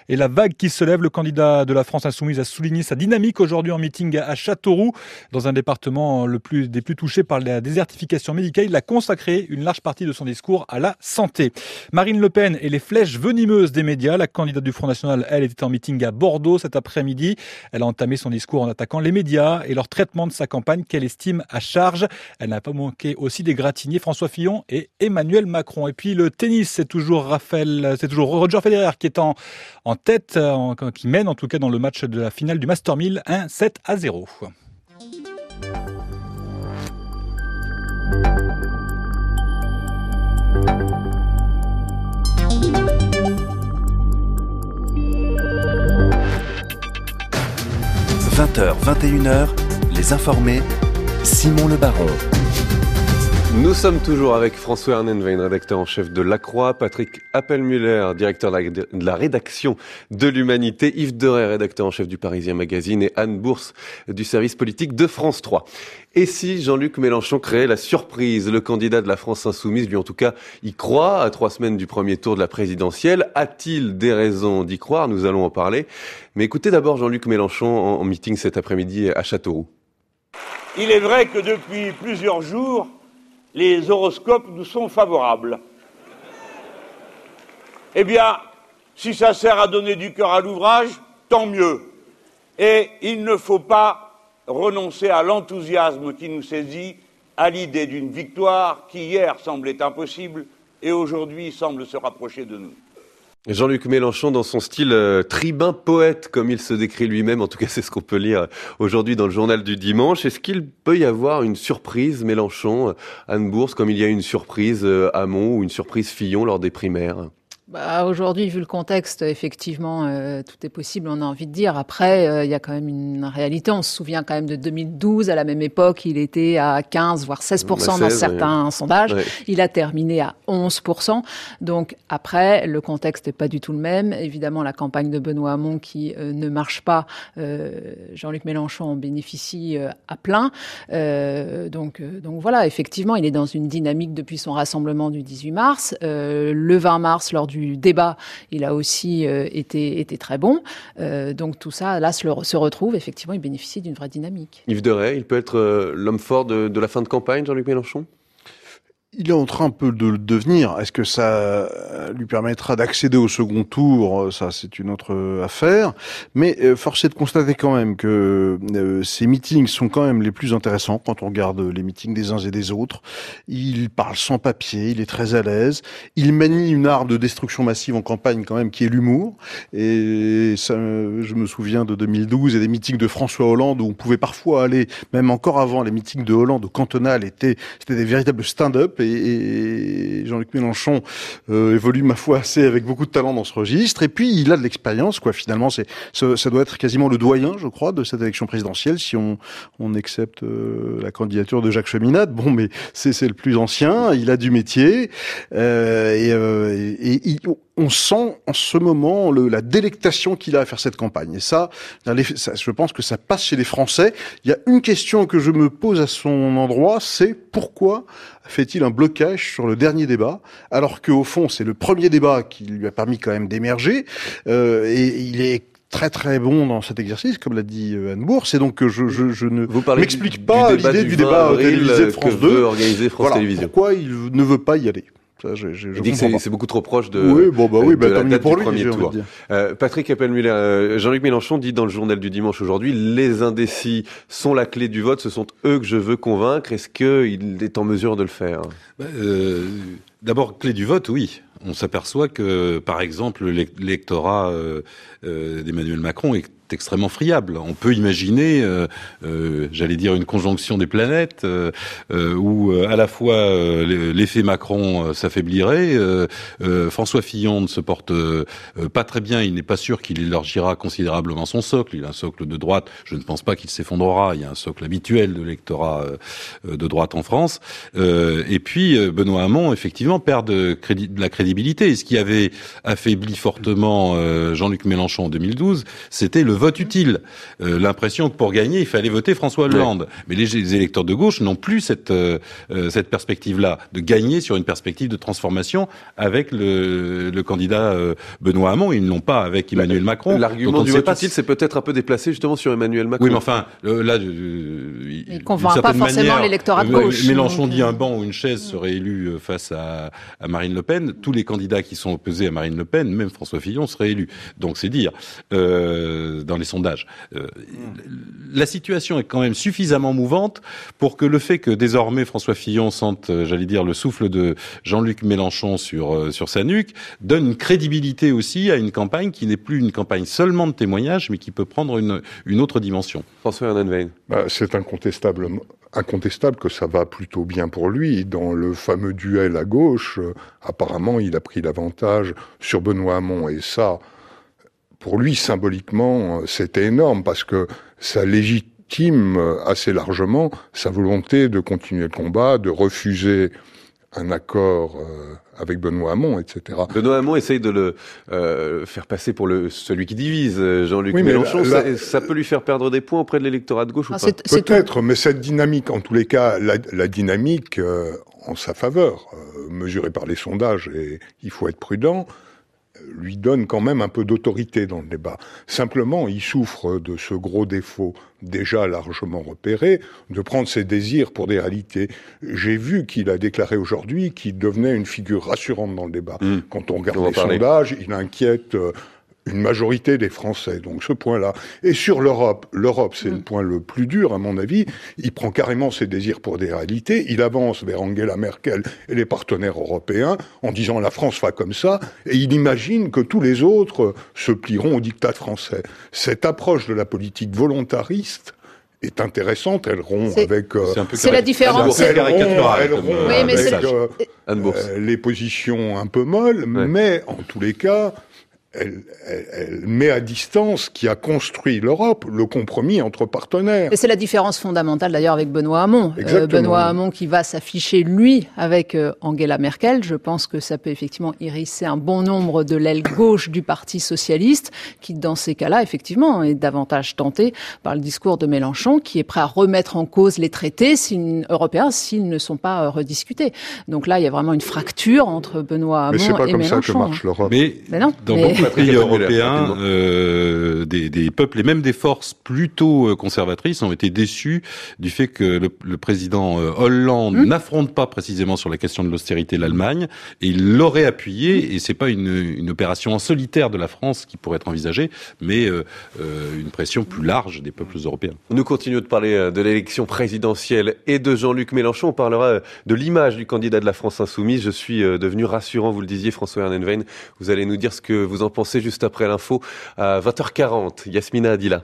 et la vague qui se lève. Le candidat de la France Insoumise a souligné sa dynamique aujourd'hui en meeting à Châteauroux, dans un département le plus, des plus touchés par la désertification médicale. Il a consacré une large partie de son discours à la santé. Marine Le Pen et les flèches venimeuses des médias. La candidate du Front National, elle, était en meeting à Bordeaux cet après-midi. Elle a entamé son discours en attaquant les médias et leur traitement de sa campagne qu'elle estime à charge. Elle n'a pas manqué aussi d'égratigner François Fillon et Emmanuel Macron. Et puis le tennis, c'est toujours Raphaël, c'est toujours Roger Federer qui est en, en tête, en, qui mène en tout cas dans le match de la finale du Master mille, un sept à zéro.
vingt heures, vingt et une heures, Les Informés, Simon Le Baron.
Nous sommes toujours avec François Hernenwein, rédacteur en chef de La Croix, Patrick Appelmüller, directeur de la rédaction de l'Humanité, Yves Deray, rédacteur en chef du Parisien Magazine et Anne Bourse du service politique de France trois. Et si Jean-Luc Mélenchon créait la surprise, le candidat de la France Insoumise, lui en tout cas, y croit à trois semaines du premier tour de la présidentielle. A-t-il des raisons d'y croire? Nous allons en parler. Mais écoutez d'abord Jean-Luc Mélenchon en, en meeting cet après-midi à Châteauroux.
Il est vrai que depuis plusieurs jours, les horoscopes nous sont favorables. Eh bien, si ça sert à donner du cœur à l'ouvrage, tant mieux. Et il ne faut pas renoncer à l'enthousiasme qui nous saisit à l'idée d'une victoire qui hier semblait impossible et aujourd'hui semble se rapprocher de nous.
Jean-Luc Mélenchon dans son style euh, tribun poète, comme il se décrit lui-même, en tout cas c'est ce qu'on peut lire aujourd'hui dans le journal du dimanche. Est-ce qu'il peut y avoir une surprise Mélenchon, Anne Bourse, comme il y a eu une surprise euh, Hamon ou une surprise Fillon lors des primaires ?
Bah, aujourd'hui, vu le contexte, effectivement, euh, tout est possible, on a envie de dire. Après, euh, il y a quand même une réalité. On se souvient quand même de deux mille douze, à la même époque, il était à quinze, voire seize pour cent dans certains ouais. sondages. Ouais. Il a terminé à onze pour cent. Donc, après, le contexte n'est pas du tout le même. Évidemment, la campagne de Benoît Hamon qui euh, ne marche pas, euh, Jean-Luc Mélenchon en bénéficie euh, à plein. Euh, donc, euh, donc voilà, effectivement, il est dans une dynamique depuis son rassemblement du dix-huit mars. Euh, le vingt mars, lors du du débat, il a aussi euh, été, été très bon. Euh, donc tout ça, là, se, le, se retrouve. Effectivement, il bénéficie d'une vraie dynamique.
Yves Deray, il peut être euh, l'homme fort de, de la fin de campagne, Jean-Luc Mélenchon ?
Il est en train un peu de le devenir. Est-ce que ça lui permettra d'accéder au second tour? Ça, c'est une autre affaire. Mais euh, force est de constater quand même que euh, ces meetings sont quand même les plus intéressants quand on regarde les meetings des uns et des autres. Il parle sans papier, il est très à l'aise. Il manie une arme de destruction massive en campagne quand même qui est l'humour. Et ça, je me souviens de deux mille douze et des meetings de François Hollande où on pouvait parfois aller, même encore avant, les meetings de Hollande au cantonal étaient, c'était des véritables stand-up. Et Jean-Luc Mélenchon euh, évolue, ma foi, assez avec beaucoup de talent dans ce registre. Et puis, il a de l'expérience, quoi. Finalement, c'est ça, ça doit être quasiment le doyen, je crois, de cette élection présidentielle, si on, on accepte euh, la candidature de Jacques Cheminade. Bon, mais c'est, c'est le plus ancien. Il a du métier. Euh, et, euh, et, et il, on sent en ce moment le, la délectation qu'il a à faire cette campagne. Et ça, ça, je pense que ça passe chez les Français. Il y a une question que je me pose à son endroit, c'est pourquoi fait-il un blocage sur le dernier débat, alors qu'au fond, c'est le premier débat qui lui a permis quand même d'émerger, euh, et il est très très bon dans cet exercice, comme l'a dit Anne Bourse, et donc je, je, je ne m'explique pas l'idée du débat télévisé de France deux.
Organiser France
voilà,
Télévisions.
Pourquoi il ne veut pas y aller. Ça, je, je,
il
je
dit que c'est, c'est beaucoup trop proche de,
oui, bon, bah oui, bah,
de la date
pour
du
lui,
premier tour. Euh, Patrick Appelmüller, euh, Jean-Luc Mélenchon dit dans le journal du dimanche aujourd'hui, les indécis sont la clé du vote, ce sont eux que je veux convaincre. Est-ce qu'il est en mesure de le faire?
bah, euh, D'abord, clé du vote, oui. On s'aperçoit que, par exemple, l'électorat euh, euh, d'Emmanuel Macron est extrêmement friable. On peut imaginer, euh, euh, j'allais dire, une conjonction des planètes euh, euh, où euh, à la fois euh, l'effet Macron euh, s'affaiblirait, euh, euh, François Fillon ne se porte euh, pas très bien, il n'est pas sûr qu'il élargira considérablement son socle, il a un socle de droite, je ne pense pas qu'il s'effondrera, il y a un socle habituel de l'électorat euh, de droite en France, euh, et puis euh, Benoît Hamon, effectivement, perd de, crédit, de la crédibilité. Et ce qui avait affaibli fortement euh, Jean-Luc Mélenchon en deux mille douze, c'était le vote utile. Euh, l'impression que pour gagner, il fallait voter François Hollande. Ouais. Mais les, les électeurs de gauche n'ont plus cette, euh, cette perspective-là, de gagner sur une perspective de transformation avec le, le candidat euh, Benoît Hamon. Ils ne l'ont pas avec Emmanuel Macron.
L'argument du vote utile, c'est peut-être un peu déplacé justement sur Emmanuel Macron.
Oui, mais enfin, euh, là... Euh,
il ne convainc pas forcément manière, l'électorat de gauche.
Mélenchon dit un banc ou une chaise serait élu face à, à Marine Le Pen. Tous les candidats qui sont opposés à Marine Le Pen, même François Fillon, seraient élus. Donc c'est dire, euh, dans les sondages. Euh, la situation est quand même suffisamment mouvante pour que le fait que désormais François Fillon sente, j'allais dire, le souffle de Jean-Luc Mélenchon sur, euh, sur sa nuque, donne une crédibilité aussi à une campagne qui n'est plus une campagne seulement de témoignages, mais qui peut prendre une, une autre dimension.
François Hernandez.
Bah, c'est incontestable, incontestable que ça va plutôt bien pour lui. Dans le fameux duel à gauche, euh, apparemment, il a pris l'avantage sur Benoît Hamon. Et ça, pour lui, symboliquement, c'était énorme parce que ça légitime assez largement sa volonté de continuer le combat, de refuser un accord euh, avec Benoît Hamon, et cetera.
Benoît Hamon essaye de le euh, faire passer pour le celui qui divise, Jean-Luc oui, Mélenchon. La, la, ça, ça peut lui faire perdre des points auprès de l'électorat de gauche ah, ou pas c'est,
c'est Peut-être, tout. Mais cette dynamique, en tous les cas, la, la dynamique euh, en sa faveur, euh, mesurée par les sondages, et il faut être prudent, lui donne quand même un peu d'autorité dans le débat. Simplement, il souffre de ce gros défaut déjà largement repéré, de prendre ses désirs pour des réalités. J'ai vu qu'il a déclaré aujourd'hui qu'il devenait une figure rassurante dans le débat. Mmh. Quand on regarde on les sondages, il inquiète euh, une majorité des Français, donc ce point-là. Et sur l'Europe, l'Europe, c'est mmh. le point le plus dur, à mon avis. Il prend carrément ses désirs pour des réalités. Il avance vers Angela Merkel et les partenaires européens en disant « la France va comme ça », et il imagine que tous les autres se plieront au diktat français. Cette approche de la politique volontariste est intéressante, elle rompt
c'est,
avec... Euh,
c'est, c'est la différence.
Elle rompt, elle rompt
oui,
avec
c'est
euh, euh, les positions un peu molles, ouais. mais en tous les cas... Elle, elle, elle met à distance qui a construit l'Europe, le compromis entre partenaires.
Et c'est la différence fondamentale d'ailleurs avec Benoît Hamon. Euh, Benoît Hamon qui va s'afficher, lui, avec euh, Angela Merkel. Je pense que ça peut effectivement hérisser un bon nombre de l'aile gauche du Parti socialiste, qui dans ces cas-là, effectivement, est davantage tenté par le discours de Mélenchon, qui est prêt à remettre en cause les traités s'ils, européens s'ils ne sont pas euh, rediscutés. Donc là, il y a vraiment une fracture entre Benoît Hamon et Mélenchon.
Mais c'est pas comme ça que marche l'Europe.
Mais,
mais non.
Dans mais... beaucoup de pays européens, euh, des, des peuples et même des forces plutôt conservatrices ont été déçus du fait que le, le président Hollande mmh. n'affronte pas précisément sur la question de l'austérité l'Allemagne, et il l'aurait appuyé, et c'est pas une, une opération en solitaire de la France qui pourrait être envisagée, mais euh, euh, une pression plus large des peuples européens.
Nous continuons de parler de l'élection présidentielle et de Jean-Luc Mélenchon. On parlera de l'image du candidat de la France insoumise. Je suis devenu rassurant, vous le disiez, François Hernandez. Vous allez nous dire ce que vous en pensez juste après l'info à vingt heures quarante. Yasmina Adila.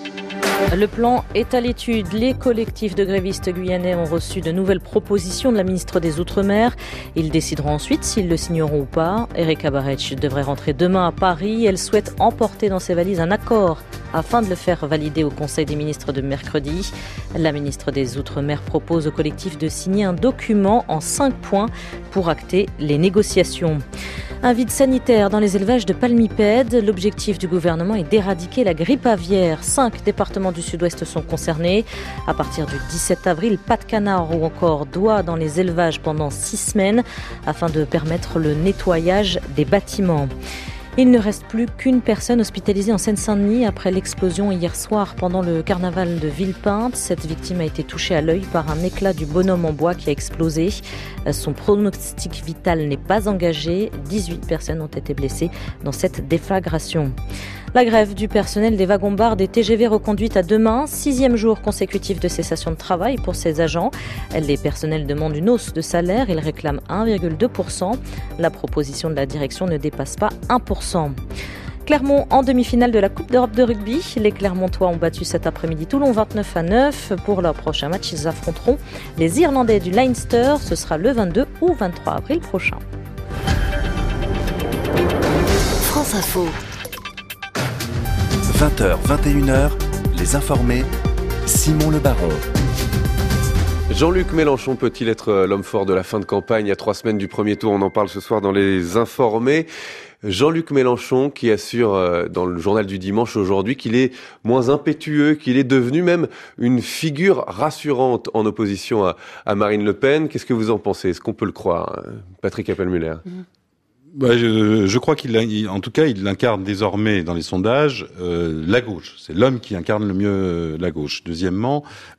Le plan est à l'étude. Les collectifs de grévistes guyanais ont reçu de nouvelles propositions de la ministre des Outre-mer. Ils décideront ensuite s'ils le signeront ou pas. Erika Barretsch devrait rentrer demain à Paris. Elle souhaite emporter dans ses valises un accord afin de le faire valider au Conseil des ministres de mercredi. La ministre des Outre-mer propose au collectif de signer un document en cinq points pour acter les négociations. Un vide sanitaire dans les élevages de palmipèdes. L'objectif du gouvernement est d'éradiquer la grippe aviaire. Cinq départements du sud-ouest sont concernés. À partir du dix-sept avril, pas de canard ou encore d'oies dans les élevages pendant six semaines afin de permettre le nettoyage des bâtiments. Il ne reste plus qu'une personne hospitalisée en Seine-Saint-Denis après l'explosion hier soir pendant le carnaval de Villepinte. Cette victime a été touchée à l'œil par un éclat du bonhomme en bois qui a explosé. Son pronostic vital n'est pas engagé. dix-huit personnes ont été blessées dans cette déflagration. La grève du personnel des wagons-bars des T G V reconduite à demain. Sixième jour consécutif de cessation de travail pour ces agents. Les personnels demandent une hausse de salaire. Ils réclament un virgule deux pour cent. La proposition de la direction ne dépasse pas un pour cent. Clermont en demi-finale de la Coupe d'Europe de rugby. Les Clermontois ont battu cet après-midi Toulon vingt-neuf à neuf. Pour leur prochain match, ils affronteront les Irlandais du Leinster. Ce sera le vingt-deux ou vingt-trois avril prochain.
France Info.
vingt heures, vingt et une heures, les informés, Simon Le Baron.
Jean-Luc Mélenchon peut-il être l'homme fort de la fin de campagne à trois semaines du premier tour? On en parle ce soir dans Les Informés. Jean-Luc Mélenchon qui assure dans le journal du dimanche aujourd'hui qu'il est moins impétueux, qu'il est devenu même une figure rassurante en opposition à, à Marine Le Pen. Qu'est-ce que vous en pensez? Est-ce qu'on peut le croire, Patrick Appelmüller? mmh.
Bah, je, je crois qu'il, il, en tout cas, il incarne désormais dans les sondages euh, la gauche. C'est l'homme qui incarne le mieux euh, la gauche. Deuxièmement,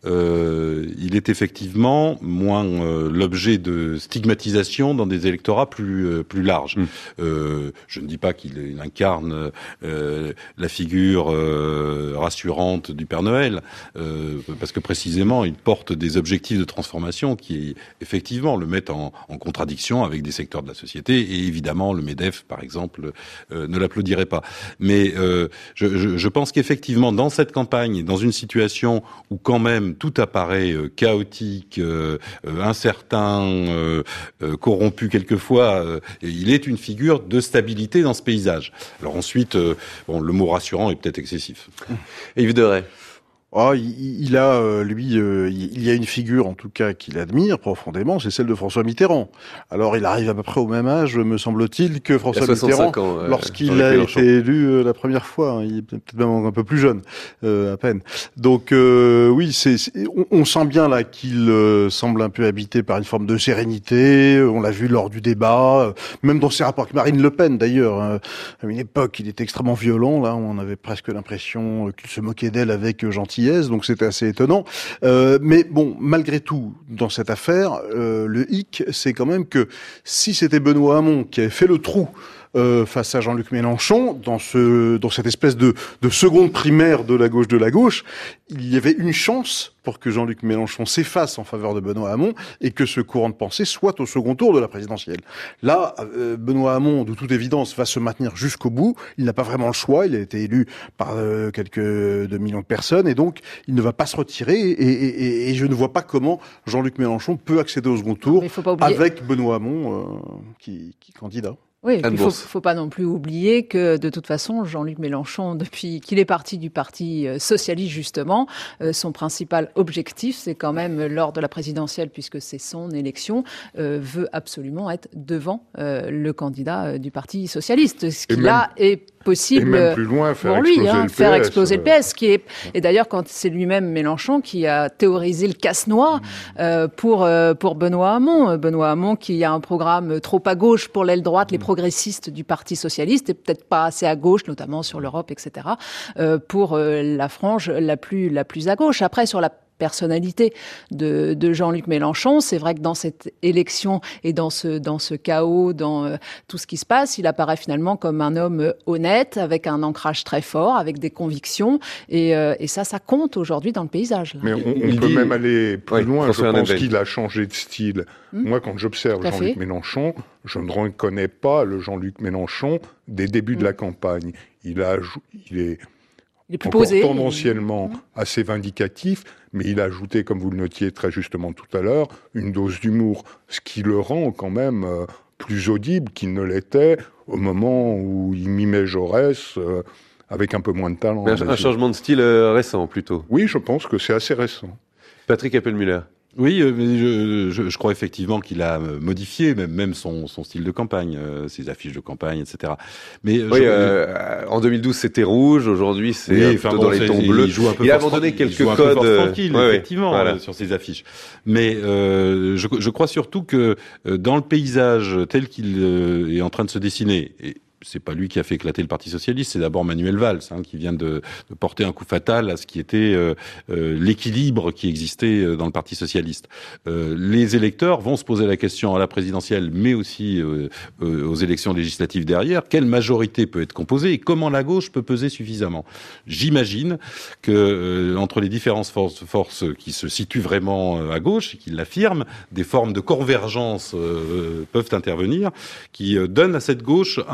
euh, il est effectivement moins euh, l'objet de stigmatisation dans des électorats plus euh, plus larges. Mmh. Euh, je ne dis pas qu'il il incarne euh, la figure euh, rassurante du Père Noël, euh, parce que précisément, il porte des objectifs de transformation qui, effectivement, le mettent en, en contradiction avec des secteurs de la société et évidemment le MEDEF, par exemple, euh, ne l'applaudirait pas. Mais euh, je, je, je pense qu'effectivement, dans cette campagne, dans une situation où quand même tout apparaît euh, chaotique, euh, euh, incertain, euh, euh, corrompu quelquefois, euh, il est une figure de stabilité dans ce paysage. Alors ensuite, euh, bon, le mot rassurant est peut-être excessif.
Yves Deray.
Oh, il, il a, euh, lui, euh, il y a une figure, en tout cas, qu'il admire profondément, c'est celle de François Mitterrand. Alors, il arrive à peu près au même âge, me semble-t-il, que François Mitterrand, ans, euh, lorsqu'il a été élu euh, la première fois. Hein, il est peut-être même un peu plus jeune, euh, à peine. Donc, euh, oui, c'est, c'est on, on sent bien là qu'il euh, semble un peu habité par une forme de sérénité. On l'a vu lors du débat, euh, même dans ses rapports avec Marine Le Pen, d'ailleurs. Hein. À une époque, il était extrêmement violent. Là, on avait presque l'impression qu'il se moquait d'elle avec gentillesse. Donc c'était assez étonnant. Euh, mais bon, malgré tout, dans cette affaire, euh, le hic, c'est quand même que si c'était Benoît Hamon qui avait fait le trou Euh, face à Jean-Luc Mélenchon, dans ce, dans cette espèce de, de seconde primaire de la gauche de la gauche, il y avait une chance pour que Jean-Luc Mélenchon s'efface en faveur de Benoît Hamon et que ce courant de pensée soit au second tour de la présidentielle. Là, euh, Benoît Hamon, de toute évidence, va se maintenir jusqu'au bout. Il n'a pas vraiment le choix. Il a été élu par euh, quelques deux millions de personnes et donc il ne va pas se retirer. Et, et, et, et je ne vois pas comment Jean-Luc Mélenchon peut accéder au second tour avec Benoît Hamon euh, qui, qui candidat.
Oui, il ne faut, faut pas non plus oublier que, de toute façon, Jean-Luc Mélenchon, depuis qu'il est parti du Parti socialiste, justement, euh, son principal objectif, c'est quand même, lors de la présidentielle, puisque c'est son élection, euh, veut absolument être devant euh, le candidat euh, du Parti socialiste. Ce qui, là, est possible
et même plus loin, faire
pour lui,
exploser
hein,
le P S,
faire exploser
euh...
le P S. Qui est, et d'ailleurs, quand c'est lui-même Mélenchon qui a théorisé le casse-noix euh, pour euh, pour Benoît Hamon, Benoît Hamon qui a un programme trop à gauche pour l'aile droite, les progressistes du Parti socialiste, et peut-être pas assez à gauche, notamment sur l'Europe, et cetera, euh, pour euh, la frange la plus la plus à gauche. Après, sur la personnalité de, de Jean-Luc Mélenchon, c'est vrai que dans cette élection et dans ce dans ce chaos, dans euh, tout ce qui se passe, il apparaît finalement comme un homme euh, honnête, avec un ancrage très fort, avec des convictions, et, euh, et ça, ça compte aujourd'hui dans le paysage. Là.
Mais on, on peut dit... même aller plus oui, loin. Je pense qu'il a changé de style. Hum? Moi, quand j'observe Jean-Luc fait. Mélenchon, je ne reconnais pas le Jean-Luc Mélenchon des débuts hum. de la campagne. Il a, il est
Il est plus
encore
posé.
tendanciellement mmh. assez vindicatif, mais il a ajouté, comme vous le notiez très justement tout à l'heure, une dose d'humour, ce qui le rend quand même euh, plus audible qu'il ne l'était au moment où il mimait Jaurès euh, avec un peu moins de talent.
Un, un changement de style euh, récent, plutôt.
Oui, je pense que c'est assez récent.
Patrick Appelmüller.
Oui, euh, je, je, je crois effectivement qu'il a modifié même, même son, son style de campagne, euh, ses affiches de campagne, et cetera. Mais
oui, je, euh, en deux mille douze c'était rouge, aujourd'hui c'est oui, plutôt enfin, bon, dans les tons bleus.
Il, joue un peu
il a abandonné quelques
il joue
codes,
un peu tranquille,
ouais,
effectivement,
voilà.
euh, sur ses affiches. Mais euh, je, je crois surtout que euh, dans le paysage tel qu'il euh, est en train de se dessiner. Et, c'est pas lui qui a fait éclater le Parti socialiste, c'est d'abord Manuel Valls, hein, qui vient de, de porter un coup fatal à ce qui était euh, euh, l'équilibre qui existait dans le Parti socialiste. Euh, les électeurs vont se poser la question à la présidentielle, mais aussi euh, euh, aux élections législatives derrière, quelle majorité peut être composée et comment la gauche peut peser suffisamment. J'imagine que euh, entre les différentes forces, forces qui se situent vraiment à gauche et qui l'affirment, des formes de convergence euh, peuvent intervenir, qui euh, donnent à cette gauche un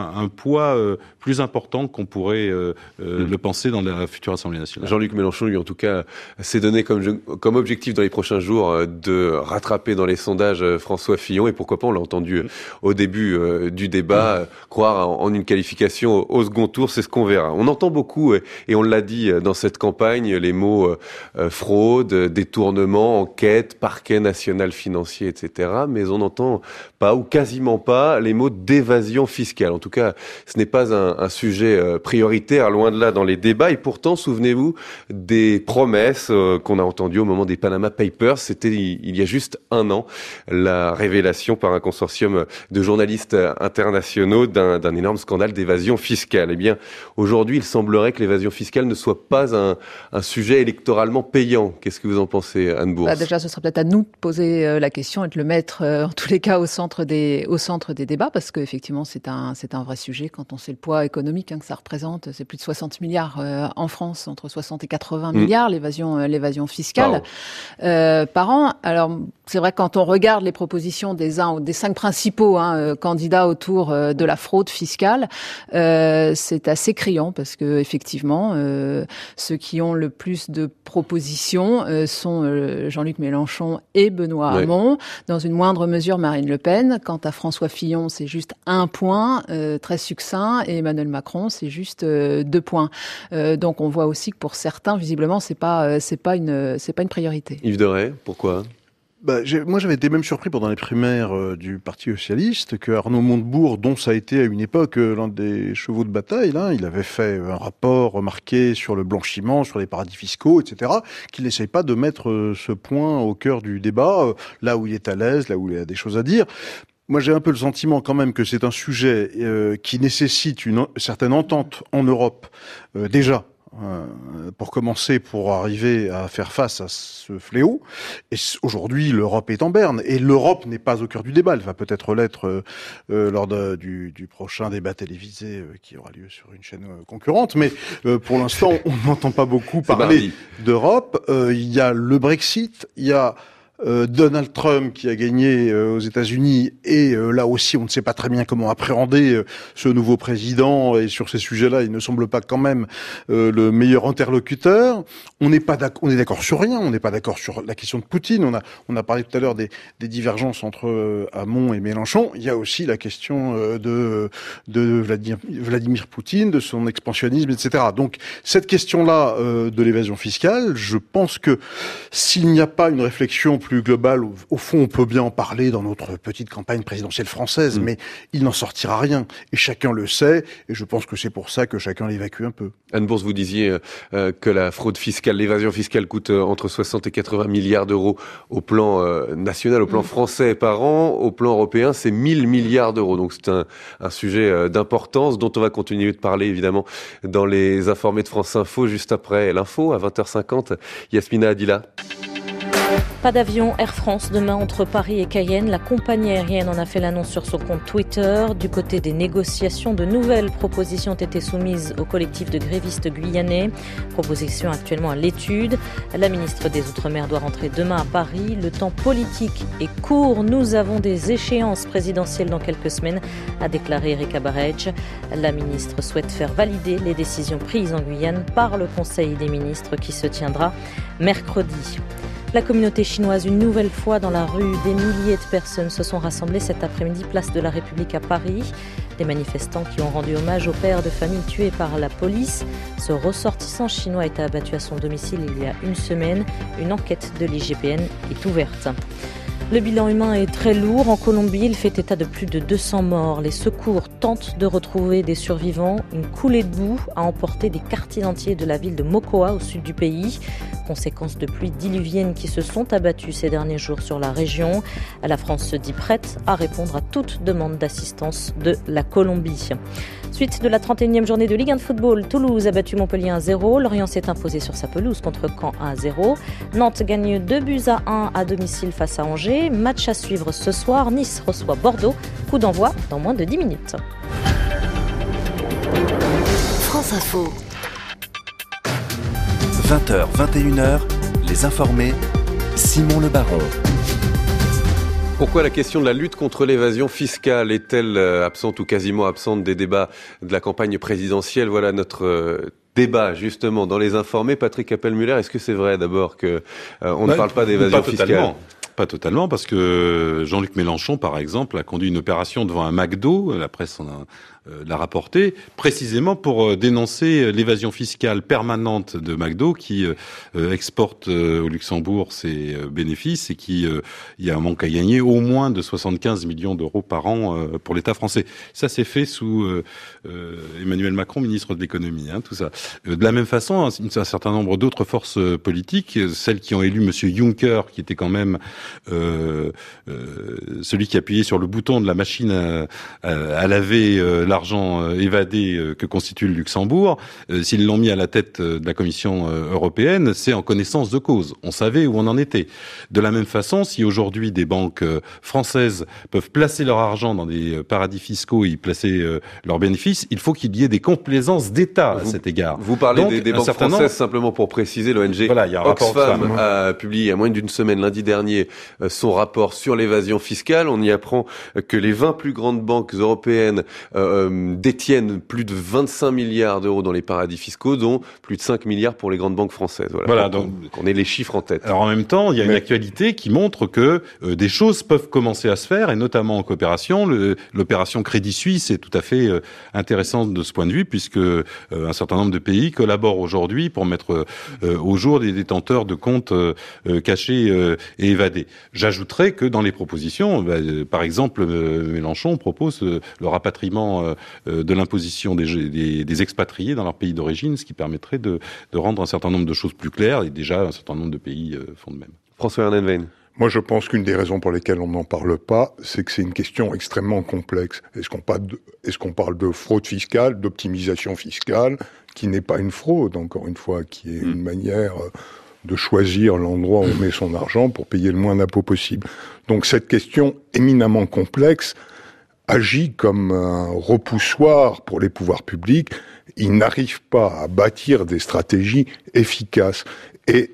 un, un poids euh, plus important qu'on pourrait euh, euh, mmh. le penser dans la future Assemblée nationale.
Jean-Luc Mélenchon, lui, en tout cas, s'est donné comme, je, comme objectif dans les prochains jours euh, de rattraper dans les sondages euh, François Fillon, et pourquoi pas, on l'a entendu euh, au début euh, du débat, euh, croire en, en une qualification au, au second tour, c'est ce qu'on verra. On entend beaucoup, euh, et on l'a dit euh, dans cette campagne, les mots euh, euh, fraude, détournement, enquête, parquet national financier, et cetera, mais on n'entend pas, ou quasiment pas, les mots d'évasion fiscale. En tout cas, ce n'est pas un, un sujet euh, prioritaire, loin de là, dans les débats, et pourtant, souvenez-vous des promesses euh, qu'on a entendues au moment des Panama Papers. C'était il y a juste un an, la révélation par un consortium de journalistes internationaux d'un, d'un énorme scandale d'évasion fiscale. Eh bien, aujourd'hui, il semblerait que l'évasion fiscale ne soit pas un, un sujet électoralement payant. Qu'est-ce que vous en pensez, Anne Bourse ?
Bah déjà, ce serait peut-être à nous de poser euh, la question et de le mettre, euh, en tous les cas, au centre des, au centre des débats, parce qu'effectivement, c'est un, c'est un vrai sujet quand on sait le poids économique hein, que ça représente. C'est plus de soixante milliards euh, en France, entre soixante et quatre-vingts mmh. milliards, l'évasion, euh, l'évasion fiscale euh, par an. Alors, c'est vrai que quand on regarde les propositions des uns ou des cinq principaux hein, euh, candidats autour euh, de la fraude fiscale, euh, c'est assez criant parce que effectivement, euh, ceux qui ont le plus de propositions euh, sont euh, Jean-Luc Mélenchon et Benoît ouais. Hamon, dans une moindre mesure Marine Le Pen. Quant à François Fillon, c'est juste un point, euh, très succinct, et Emmanuel Macron, c'est juste euh, deux points. Euh, donc on voit aussi que pour certains, visiblement, c'est pas, euh, c'est pas une, c'est pas une priorité.
Yves Deray, pourquoi ?
Bah, j'ai, moi, j'avais été même surpris pendant les primaires euh, du Parti socialiste que Arnaud Montebourg, dont ça a été à une époque euh, l'un des chevaux de bataille, là, il avait fait un rapport remarqué sur le blanchiment, sur les paradis fiscaux, et cetera, qu'il n'essaye pas de mettre euh, ce point au cœur du débat, euh, là où il est à l'aise, là où il a des choses à dire. Moi, j'ai un peu le sentiment quand même que c'est un sujet euh, qui nécessite une certaine entente en Europe, euh, déjà. Pour commencer, pour arriver à faire face à ce fléau. Et aujourd'hui, l'Europe est en berne. Et l'Europe n'est pas au cœur du débat. Elle va peut-être l'être euh, euh, lors de, du, du prochain débat télévisé euh, qui aura lieu sur une chaîne euh, concurrente. Mais euh, pour l'instant, on n'entend pas beaucoup parler d'Europe. Euh, il y a le Brexit, il y a Euh, Donald Trump qui a gagné euh, aux États-Unis, et euh, là aussi on ne sait pas très bien comment appréhender euh, ce nouveau président, et sur ces sujets-là il ne semble pas quand même euh, le meilleur interlocuteur. On n'est pas d'accord, on est d'accord sur rien, on n'est pas d'accord sur la question de Poutine. On a on a parlé tout à l'heure des, des divergences entre euh, Hamon et Mélenchon. Il y a aussi la question euh, de de Vladimir, Vladimir Poutine, de son expansionnisme, et cetera. Donc cette question-là euh, de l'évasion fiscale, je pense que s'il n'y a pas une réflexion plus global, au, au fond, on peut bien en parler dans notre petite campagne présidentielle française, mmh. mais il n'en sortira rien. Et chacun le sait, et je pense que c'est pour ça que chacun l'évacue un peu.
Anne Bourse, vous disiez euh, que la fraude fiscale, l'évasion fiscale coûte euh, entre soixante et quatre-vingts milliards d'euros au plan euh, national, au plan mmh. français par an. Au plan européen, c'est mille milliards d'euros. Donc c'est un, un sujet euh, d'importance dont on va continuer de parler, évidemment, dans les informés de France Info, juste après l'info, à vingt heures cinquante. Yasmina Adila.
Pas d'avion Air France demain entre Paris et Cayenne. La compagnie aérienne en a fait l'annonce sur son compte Twitter. Du côté des négociations, de nouvelles propositions ont été soumises au collectif de grévistes guyanais. Proposition actuellement à l'étude. La ministre des Outre-mer doit rentrer demain à Paris. Le temps politique est court. Nous avons des échéances présidentielles dans quelques semaines, a déclaré Erika Barrage. La ministre souhaite faire valider les décisions prises en Guyane par le Conseil des ministres qui se tiendra mercredi. La communauté chinoise, une nouvelle fois dans la rue, des milliers de personnes se sont rassemblées cet après-midi, place de la République à Paris. Des manifestants qui ont rendu hommage au père de famille tué par la police. Ce ressortissant chinois a été abattu à son domicile il y a une semaine. Une enquête de l'I G P N est ouverte. Le bilan humain est très lourd. En Colombie, il fait état de plus de deux cents morts. Les secours tentent de retrouver des survivants. Une coulée de boue a emporté des quartiers entiers de la ville de Mocoa, au sud du pays. Conséquence de pluies diluviennes qui se sont abattues ces derniers jours sur la région. La France se dit prête à répondre à toute demande d'assistance de la Colombie. Suite de la trente et unième journée de Ligue un de football, Toulouse a battu Montpellier un zéro. Lorient s'est imposé sur sa pelouse contre Caen un à zéro. Nantes gagne deux buts à un à domicile face à Angers. Match à suivre ce soir. Nice reçoit Bordeaux. Coup d'envoi dans moins de dix minutes.
France Info.
vingt heures, vingt et une heures, les informés, Simon Le Baron.
Pourquoi la question de la lutte contre l'évasion fiscale est-elle absente ou quasiment absente des débats de la campagne présidentielle? Voilà notre débat justement dans Les Informés. Patrick Appel-Muller, est-ce que c'est vrai d'abord que euh, on bah, ne parle pas d'évasion
pas
fiscale?
Totalement. Pas totalement, parce que Jean-Luc Mélenchon, par exemple, a conduit une opération devant un McDo, la presse en a, euh, l'a rapporté, précisément pour euh, dénoncer l'évasion fiscale permanente de McDo, qui euh, exporte euh, au Luxembourg ses euh, bénéfices et qui, euh, il y a un manque à gagner au moins de soixante-quinze millions d'euros par an euh, pour l'État français. Ça, c'est fait sous euh, euh, Emmanuel Macron, ministre de l'économie, hein, tout ça. Euh, de la même façon, un, un certain nombre d'autres forces politiques, celles qui ont élu Monsieur Juncker, qui était quand même Euh, euh, celui qui appuyait sur le bouton de la machine à, à, à laver euh, l'argent euh, évadé euh, que constitue le Luxembourg, euh, s'ils l'ont mis à la tête euh, de la Commission euh, européenne, c'est en connaissance de cause. On savait où on en était. De la même façon, si aujourd'hui des banques euh, françaises peuvent placer leur argent dans des paradis fiscaux et y placer euh, leurs bénéfices, il faut qu'il y ait des complaisances d'État
vous,
à cet égard.
Vous parlez
Donc,
des, des banques françaises, nombre... simplement pour préciser, l'O N G voilà, Oxfam a publié il y a moins d'une semaine, lundi dernier, son rapport sur l'évasion fiscale. On y apprend que les vingt plus grandes banques européennes euh, détiennent plus de vingt-cinq milliards d'euros dans les paradis fiscaux, dont plus de cinq milliards pour les grandes banques françaises. Voilà, voilà donc on ait les chiffres en tête.
Alors en même temps, il y a Mais... une actualité qui montre que euh, des choses peuvent commencer à se faire, et notamment en coopération. Le, l'opération Crédit Suisse est tout à fait euh, intéressante de ce point de vue, puisque euh, un certain nombre de pays collaborent aujourd'hui pour mettre euh, au jour des détenteurs de comptes euh, euh, cachés euh, et évadés. J'ajouterais que dans les propositions, bah, euh, par exemple, euh, Mélenchon propose euh, le rapatriement euh, de l'imposition des, des, des expatriés dans leur pays d'origine, ce qui permettrait de, de rendre un certain nombre de choses plus claires, et déjà un certain nombre de pays euh, font de même.
François Hernenwein.
Moi, je pense qu'une des raisons pour lesquelles on n'en parle pas, c'est que c'est une question extrêmement complexe. Est-ce qu'on parle de, est-ce qu'on parle de fraude fiscale, d'optimisation fiscale, qui n'est pas une fraude, encore une fois, qui est mmh. une manière de choisir l'endroit où on met son argent pour payer le moins d'impôts possible. Donc cette question éminemment complexe agit comme un repoussoir pour les pouvoirs publics. Ils n'arrivent pas à bâtir des stratégies efficaces. Et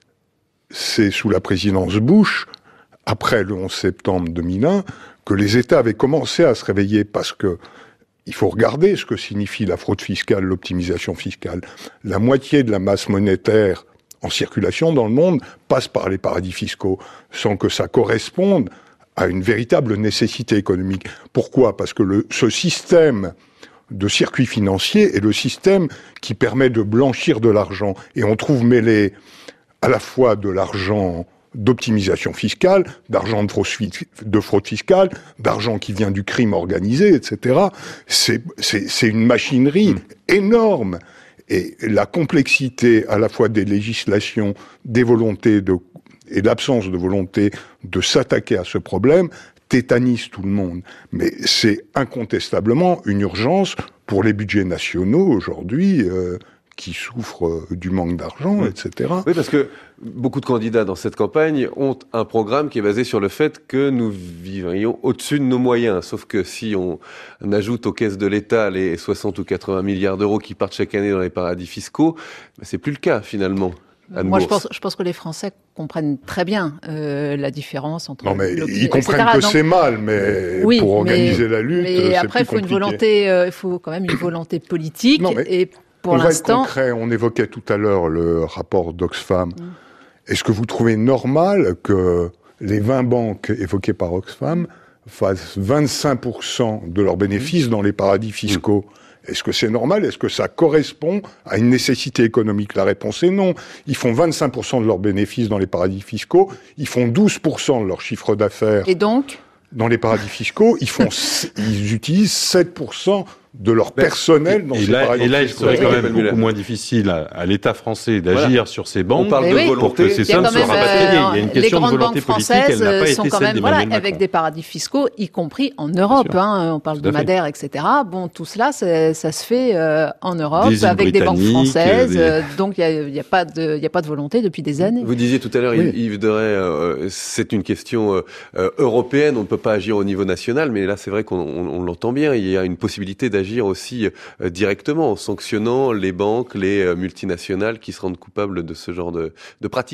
c'est sous la présidence Bush, après le onze septembre deux mille un, que les États avaient commencé à se réveiller, parce que il faut regarder ce que signifie la fraude fiscale, l'optimisation fiscale. La moitié de la masse monétaire en circulation dans le monde passe par les paradis fiscaux, sans que ça corresponde à une véritable nécessité économique. Pourquoi ? Parce que le, ce système de circuit financier est le système qui permet de blanchir de l'argent. Et on trouve mêlé à la fois de l'argent d'optimisation fiscale, d'argent de fraude, de fraude fiscale, d'argent qui vient du crime organisé, et cetera. C'est, c'est, c'est une machinerie mmh. énorme. Et la complexité à la fois des législations, des volontés de, et l'absence de volonté de s'attaquer à ce problème tétanise tout le monde. Mais c'est incontestablement une urgence pour les budgets nationaux aujourd'hui, euh, qui souffrent du manque d'argent, oui. et cetera.
Oui, parce que beaucoup de candidats dans cette campagne ont un programme qui est basé sur le fait que nous vivrions au-dessus de nos moyens. Sauf que si on ajoute aux caisses de l'État les soixante ou quatre-vingts milliards d'euros qui partent chaque année dans les paradis fiscaux, ben c'est plus le cas finalement.
Moi, je pense, je pense que les Français comprennent très bien euh, la différence entre.
Non, mais ils comprennent que Donc, c'est mal, mais
oui,
pour organiser
mais,
la lutte,
mais
c'est
après, il faut une volonté, euh, il faut quand même une volonté politique.
Non, mais
et pour
on
l'instant,
va être concret. On évoquait tout à l'heure le rapport d'Oxfam. Mm. Est-ce que vous trouvez normal que les vingt banques évoquées par Oxfam fassent vingt-cinq pour cent de leurs bénéfices mm. dans les paradis fiscaux ? Mm. Est-ce que c'est normal ? Est-ce que ça correspond à une nécessité économique ? La réponse est non. Ils font vingt-cinq pour cent de leurs bénéfices dans les paradis fiscaux, ils font douze pour cent de leur chiffre d'affaires.
Et donc ?
Dans les paradis fiscaux, ils font, ils utilisent sept pour cent de leur personnel dans
et
ces
là,
paradis
Et là, il
fiscaux.
serait quand même beaucoup moins difficile à, à l'État français d'agir voilà. sur ces banques.
On parle de
oui.
volonté.
Pour que ces sommes soient rapatriées. Il y a une question de volonté politique, elle n'a pas été
sont quand
celle
même, voilà,
d'Emmanuel
avec
Macron.
des paradis fiscaux, y compris en Europe. Hein, on parle de Madère, et cetera. Bon, tout cela, ça se fait euh, en Europe,
des
avec des banques françaises.
Des...
Euh, donc, il n'y a, a, pas de, y a pas de volonté depuis des années.
Vous disiez tout à l'heure, oui. Yves Deray, euh, c'est une question euh, européenne. On ne peut pas agir au niveau national, mais là, c'est vrai qu'on on, on l'entend bien. Il y a une possibilité d'agir aussi euh, directement en sanctionnant les banques, les euh, multinationales qui se rendent coupables de ce genre de, de pratiques.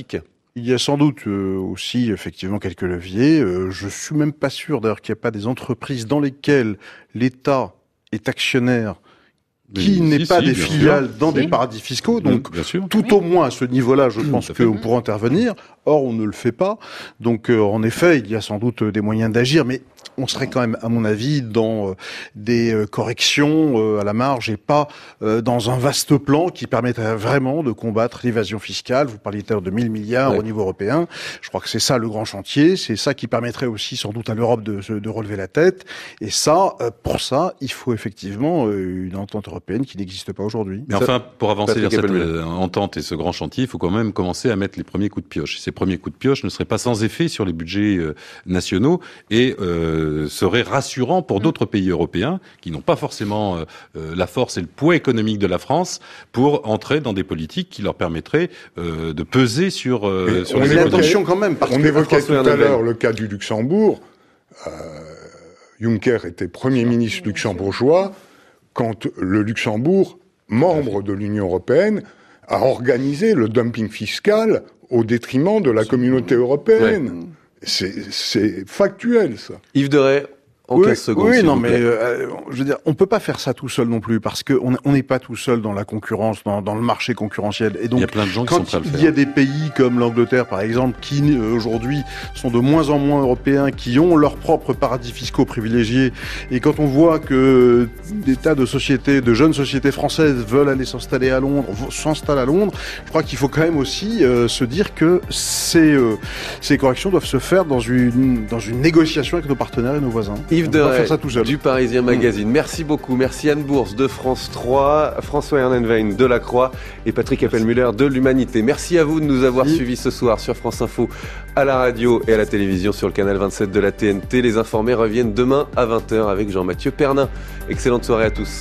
Il y a sans doute euh, aussi effectivement quelques leviers. Euh, je suis même pas sûr d'ailleurs qu'il n'y a pas des entreprises dans lesquelles l'État est actionnaire qui n'est si, pas si, des filiales sûr. dans si. des paradis fiscaux. Donc, bien sûr. tout oui. au moins à ce niveau-là, je mmh, pense qu'on pourra intervenir. Or, on ne le fait pas. Donc, euh, en effet, il y a sans doute des moyens d'agir, mais on serait quand même, à mon avis, dans euh, des euh, corrections euh, à la marge et pas euh, dans un vaste plan qui permettrait vraiment de combattre l'évasion fiscale. Vous parliez tout à l'heure de mille milliards ouais. au niveau européen. Je crois que c'est ça le grand chantier. C'est ça qui permettrait aussi sans doute à l'Europe de, de relever la tête. Et ça, euh, pour ça, il faut effectivement euh, une entente européenne qui n'existe pas aujourd'hui.
Mais enfin, pour avancer vers cette euh, entente et ce grand chantier, il faut quand même commencer à mettre les premiers coups de pioche. Ces premiers coups de pioche ne seraient pas sans effet sur les budgets euh, nationaux et euh, seraient rassurants pour d'autres pays européens qui n'ont pas forcément euh, la force et le poids économique de la France pour entrer dans des politiques qui leur permettraient euh, de peser sur, euh, sur
on
les
évoquait,
attention quand même. Parce
on
que
évoquait tout à l'heure le cas du Luxembourg. Euh, Juncker était Premier ministre luxembourgeois quand le Luxembourg, membre de l'Union européenne, a organisé le dumping fiscal au détriment de la communauté européenne. Ouais. C'est, c'est factuel, ça.
Yves Deray, en
oui,
quinze secondes.
Oui, non, mais euh, je veux dire, on peut pas faire ça tout seul non plus, parce que on n'est pas tout seul dans la concurrence, dans, dans le marché concurrentiel. Et donc, il y a plein de gens qui sont prêts à le faire. Il y a des pays comme l'Angleterre, par exemple, qui euh, aujourd'hui sont de moins en moins européens, qui ont leurs propres paradis fiscaux privilégiés. Et quand on voit que des tas de sociétés, de jeunes sociétés françaises veulent aller s'installer à Londres, s'installent à Londres, je crois qu'il faut quand même aussi euh, se dire que ces euh, ces corrections doivent se faire dans une dans une négociation avec nos partenaires et nos voisins.
Yves Deray, du Parisien Magazine. Mmh. Merci beaucoup. Merci Anne Bourse de France trois, François Ernenwein de La Croix et Patrick Appelmüller de l'Humanité. Merci à vous de nous avoir Merci. suivis ce soir sur France Info, à la radio et à la télévision sur le canal vingt-sept de la T N T. Les informés reviennent demain à vingt heures avec Jean-Mathieu Pernin. Excellente soirée à tous.